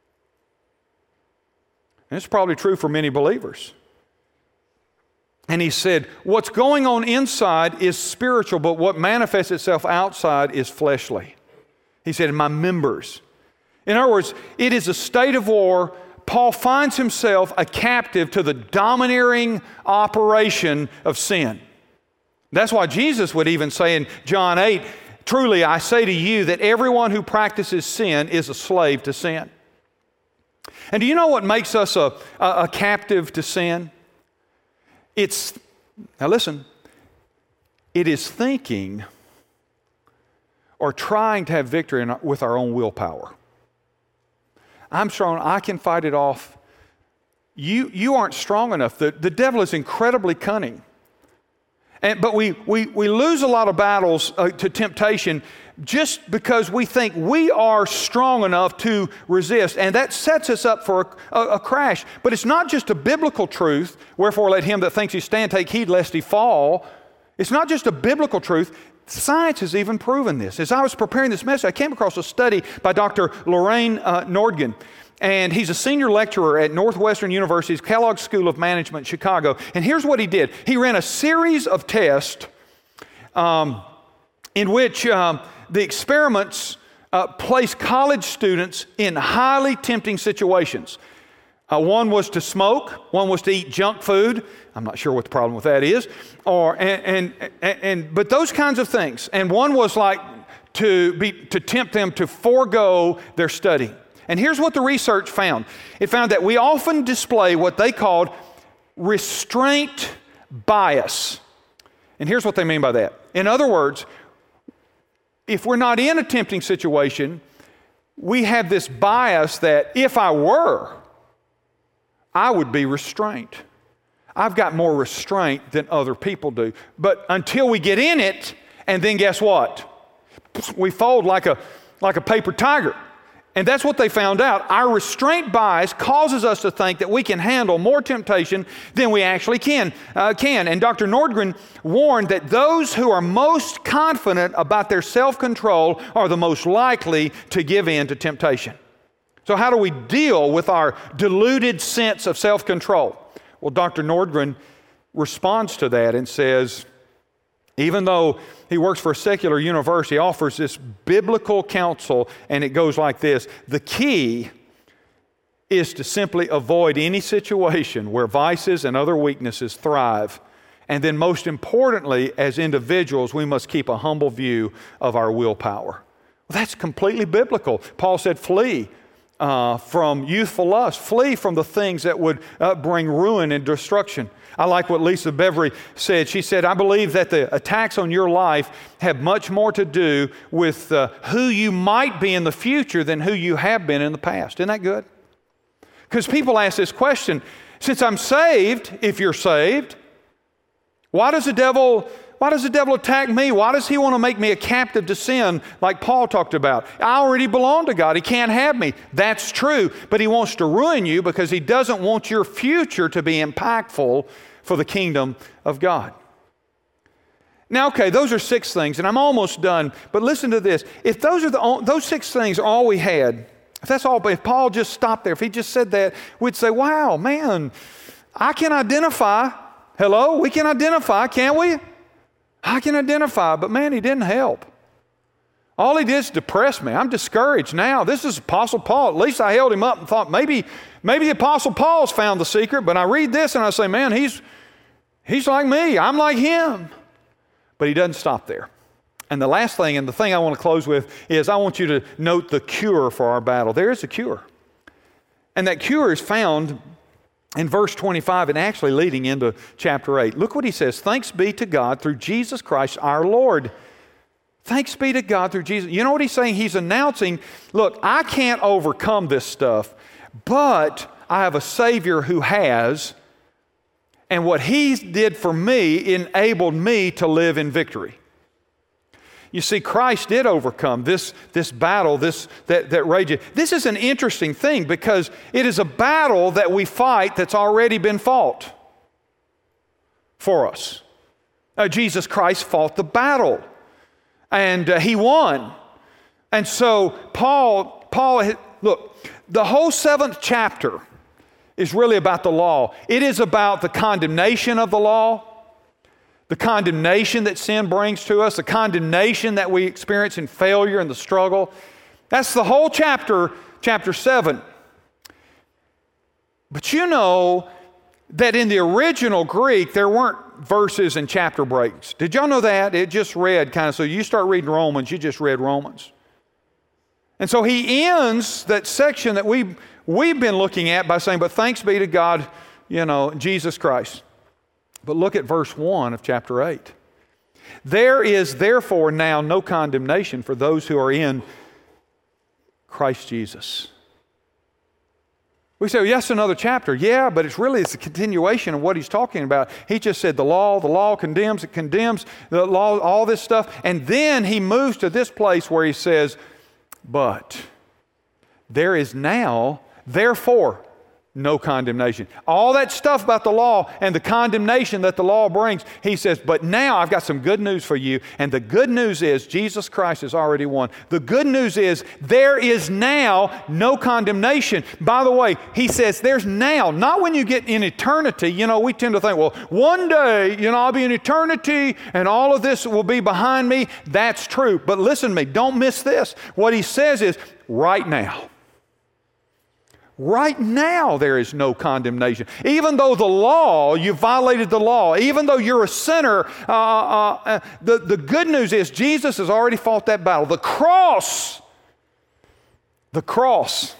And it's probably true for many believers. And he said, what's going on inside is spiritual, but what manifests itself outside is fleshly. He said, my members. In other words, it is a state of war. Paul finds himself a captive to the domineering operation of sin. That's why Jesus would even say in John eight, truly I say to you that everyone who practices sin is a slave to sin. And do you know what makes us a, a, a captive to sin? It's, now listen, it is thinking or trying to have victory in, with our own willpower. I'm strong, I can fight it off. You, you aren't strong enough. The, the devil is incredibly cunning. And, but we, we, we lose a lot of battles uh, to temptation just because we think we are strong enough to resist. And that sets us up for a, a, a crash. But it's not just a biblical truth, wherefore let him that thinks he stand take heed lest he fall. It's not just a biblical truth. Science has even proven this. As I was preparing this message, I came across a study by Doctor Lorraine uh, Nordgren. And he's a senior lecturer at Northwestern University's Kellogg School of Management, Chicago. And here's what he did. He ran a series of tests um, in which um, the experiments uh, placed college students in highly tempting situations. Uh, one was to smoke, one was to eat junk food. I'm not sure what the problem with that is. Or and and, and, and but those kinds of things. And one was like to be to tempt them to forego their study. And here's what the research found. It found that we often display what they called restraint bias. And here's what they mean by that. In other words, if we're not in a tempting situation, we have this bias that if I were, I would be restrained. I've got more restraint than other people do. But until we get in it, and then guess what? We fold like a, like a paper tiger. And that's what they found out. Our restraint bias causes us to think that we can handle more temptation than we actually can. Uh, can. And Doctor Nordgren warned that those who are most confident about their self-control are the most likely to give in to temptation. So how do we deal with our diluted sense of self-control? Well, Doctor Nordgren responds to that and says, even though he works for a secular university, he offers this biblical counsel, and it goes like this. The key is to simply avoid any situation where vices and other weaknesses thrive. And then most importantly, as individuals, we must keep a humble view of our willpower. Well, that's completely biblical. Paul said, flee uh, from youthful lust. Flee from the things that would uh, bring ruin and destruction. I like what Lisa Bevery said. She said, I believe that the attacks on your life have much more to do with uh, who you might be in the future than who you have been in the past. Isn't that good? Because people ask this question, since I'm saved, if you're saved, why does the devil, why does the devil attack me? Why does he want to make me a captive to sin like Paul talked about? I already belong to God. He can't have me. That's true, but he wants to ruin you because he doesn't want your future to be impactful for the kingdom of God. Now, okay, those are six things, and I'm almost done, but listen to this. If those are the those six things are all we had, if that's all, if Paul just stopped there, if he just said that, we'd say, wow, man, I can identify. Hello? We can identify, can't we? I can identify, but man, he didn't help. All he did is depress me. I'm discouraged now. This is Apostle Paul. At least I held him up and thought maybe, maybe the Apostle Paul's found the secret, but I read this and I say, man, he's, he's like me. I'm like him. But he doesn't stop there. And the last thing, and the thing I want to close with, is I want you to note the cure for our battle. There is a cure. And that cure is found in verse twenty-five and actually leading into chapter eight. Look what he says. Thanks be to God through Jesus Christ our Lord. Thanks be to God through Jesus. You know what he's saying? He's announcing, look, I can't overcome this stuff, but I have a Savior who has, and what he did for me enabled me to live in victory. You see, Christ did overcome this, this battle, this that, that rages. This is an interesting thing because it is a battle that we fight that's already been fought for us. Uh, Jesus Christ fought the battle, and uh, he won. And so Paul, Paul, look, the whole seventh chapter is really about the law. It is about the condemnation of the law, the condemnation that sin brings to us, the condemnation that we experience in failure and the struggle. That's the whole chapter, chapter seven. But you know that in the original Greek, there weren't verses and chapter breaks. Did y'all know that? It just read kind of, so you start reading Romans, you just read Romans. And so he ends that section that we, we've been looking at by saying, but thanks be to God, you know, Jesus Christ. But look at verse one of chapter eight. There is therefore now no condemnation for those who are in Christ Jesus. We say, well, yes, another chapter. Yeah, but it's really it's a continuation of what he's talking about. He just said the law, the law condemns, it condemns, the law, all this stuff. And then he moves to this place where he says, but there is now, therefore, no condemnation. All that stuff about the law and the condemnation that the law brings, he says, but now I've got some good news for you. And the good news is Jesus Christ has already won. The good news is there is now no condemnation. By the way, he says there's now, not when you get in eternity. You know, we tend to think, well, one day, you know, I'll be in eternity and all of this will be behind me. That's true. But listen to me, don't miss this. What he says is right now. Right now, there is no condemnation. Even though the law, you violated the law, even though you're a sinner, uh, uh, uh, the, the good news is Jesus has already fought that battle. The cross, the cross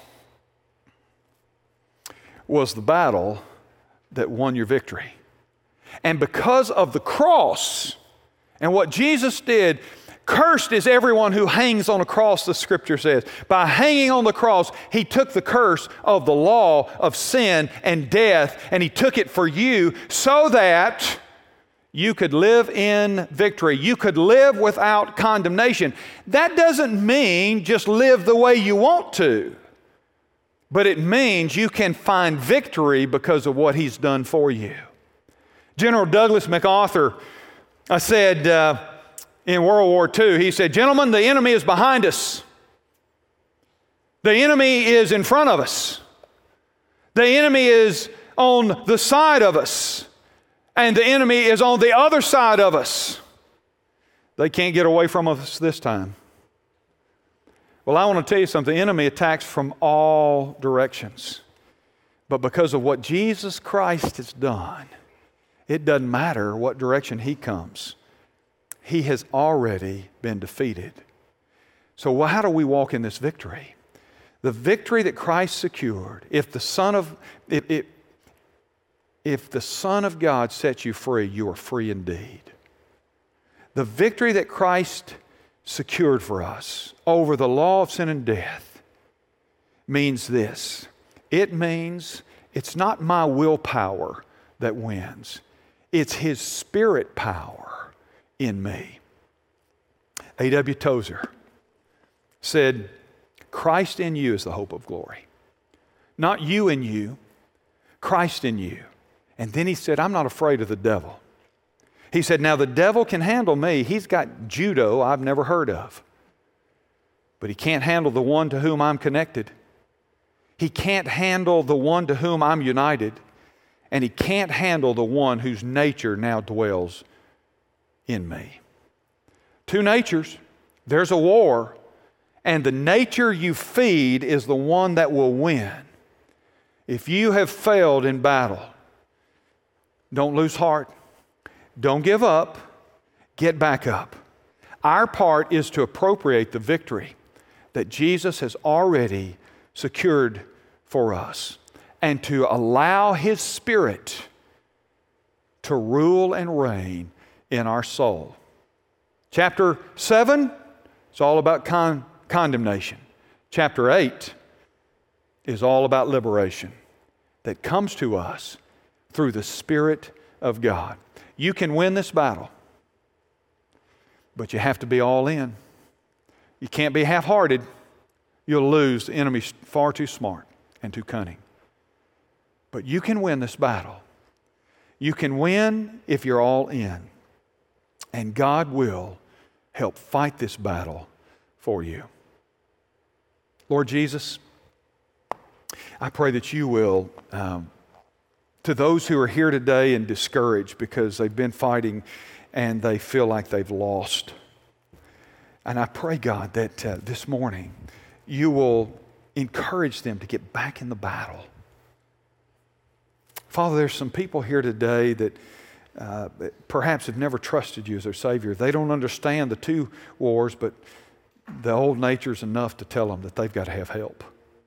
was the battle that won your victory. And because of the cross and what Jesus did, cursed is everyone who hangs on a cross, the scripture says. By hanging on the cross, he took the curse of the law of sin and death, and he took it for you so that you could live in victory. You could live without condemnation. That doesn't mean just live the way you want to, but it means you can find victory because of what he's done for you. General Douglas MacArthur uh, said, uh, in World War Two, he said, gentlemen, the enemy is behind us. The enemy is in front of us. The enemy is on the side of us. And the enemy is on the other side of us. They can't get away from us this time. Well, I want to tell you something. The enemy attacks from all directions. But because of what Jesus Christ has done, it doesn't matter what direction he comes. He has already been defeated. So well, how do we walk in this victory? The victory that Christ secured, if the Son of, if, if, if the Son of God sets you free, you are free indeed. The victory that Christ secured for us over the law of sin and death means this. It means it's not my willpower that wins. It's His Spirit power in me. A W Tozer said, Christ in you is the hope of glory. Not you in you, Christ in you. And then he said, I'm not afraid of the devil He said, now the devil can handle me. He's got judo I've never heard of. But he can't handle the one to whom I'm connected. He can't handle the one to whom I'm united. And he can't handle the one whose nature now dwells in me. Two natures. There's a war. And the nature you feed is the one that will win. If you have failed in battle, don't lose heart. Don't give up. Get back up. Our part is to appropriate the victory that Jesus has already secured for us and to allow His Spirit to rule and reign in our soul. Chapter seven, it's all about con- condemnation. Chapter eight is all about liberation that comes to us through the Spirit of God. You can win this battle, but you have to be all in. You can't be half-hearted. You'll lose. The enemy's far too smart and too cunning. But you can win this battle. You can win if you're all in. And God will help fight this battle for you. Lord Jesus, I pray that you will, um, to those who are here today and discouraged because they've been fighting and they feel like they've lost. And I pray, God, that uh, this morning you will encourage them to get back in the battle. Father, there's some people here today that uh, perhaps have never trusted you as their Savior. They don't understand the two wars, but the old nature's enough to tell them that they've got to have help.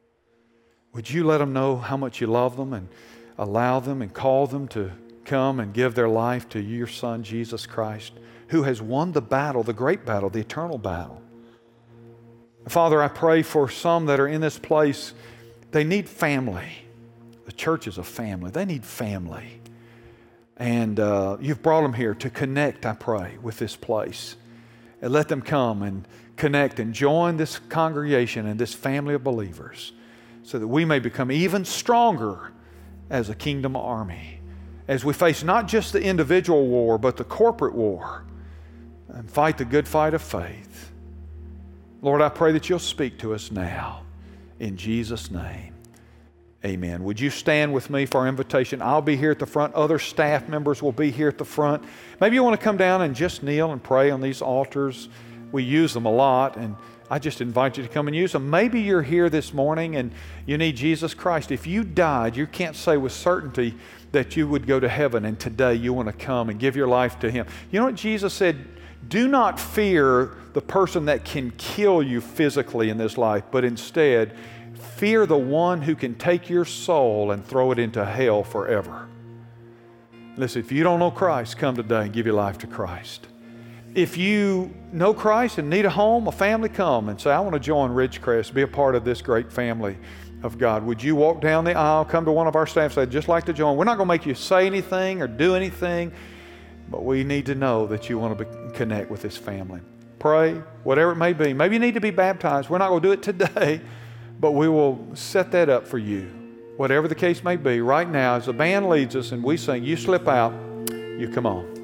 Would you let them know how much you love them and allow them and call them to come and give their life to your Son, Jesus Christ, who has won the battle, the great battle, the eternal battle. Father, I pray for some that are in this place, they need family. The church is a family. They need family. And uh, you've brought them here to connect, I pray, with this place. And let them come and connect and join this congregation and this family of believers so that we may become even stronger as a kingdom army, as we face not just the individual war, but the corporate war, and fight the good fight of faith. Lord, I pray that you'll speak to us now. In Jesus' name, amen. Would you stand with me for our invitation? I'll be here at the front. Other staff members will be here at the front. Maybe you want to come down and just kneel and pray on these altars. We use them a lot, and I just invite you to come and use them. Maybe you're here this morning and you need Jesus Christ. If you died, you can't say with certainty that you would go to heaven, and today you want to come and give your life to Him. You know what Jesus said? Do not fear the person that can kill you physically in this life, but instead fear the one who can take your soul and throw it into hell forever. Listen, if you don't know Christ, come today and give your life to Christ. If you know Christ and need a home, a family, come and say, I want to join Ridgecrest, be a part of this great family of God. Would you walk down the aisle, come to one of our staff, say, I'd just like to join. We're not going to make you say anything or do anything, but we need to know that you want to be, connect with this family. Pray, whatever it may be. Maybe you need to be baptized. We're not going to do it today, but we will set that up for you. Whatever the case may be, right now, as the band leads us and we sing, you slip out, you come on.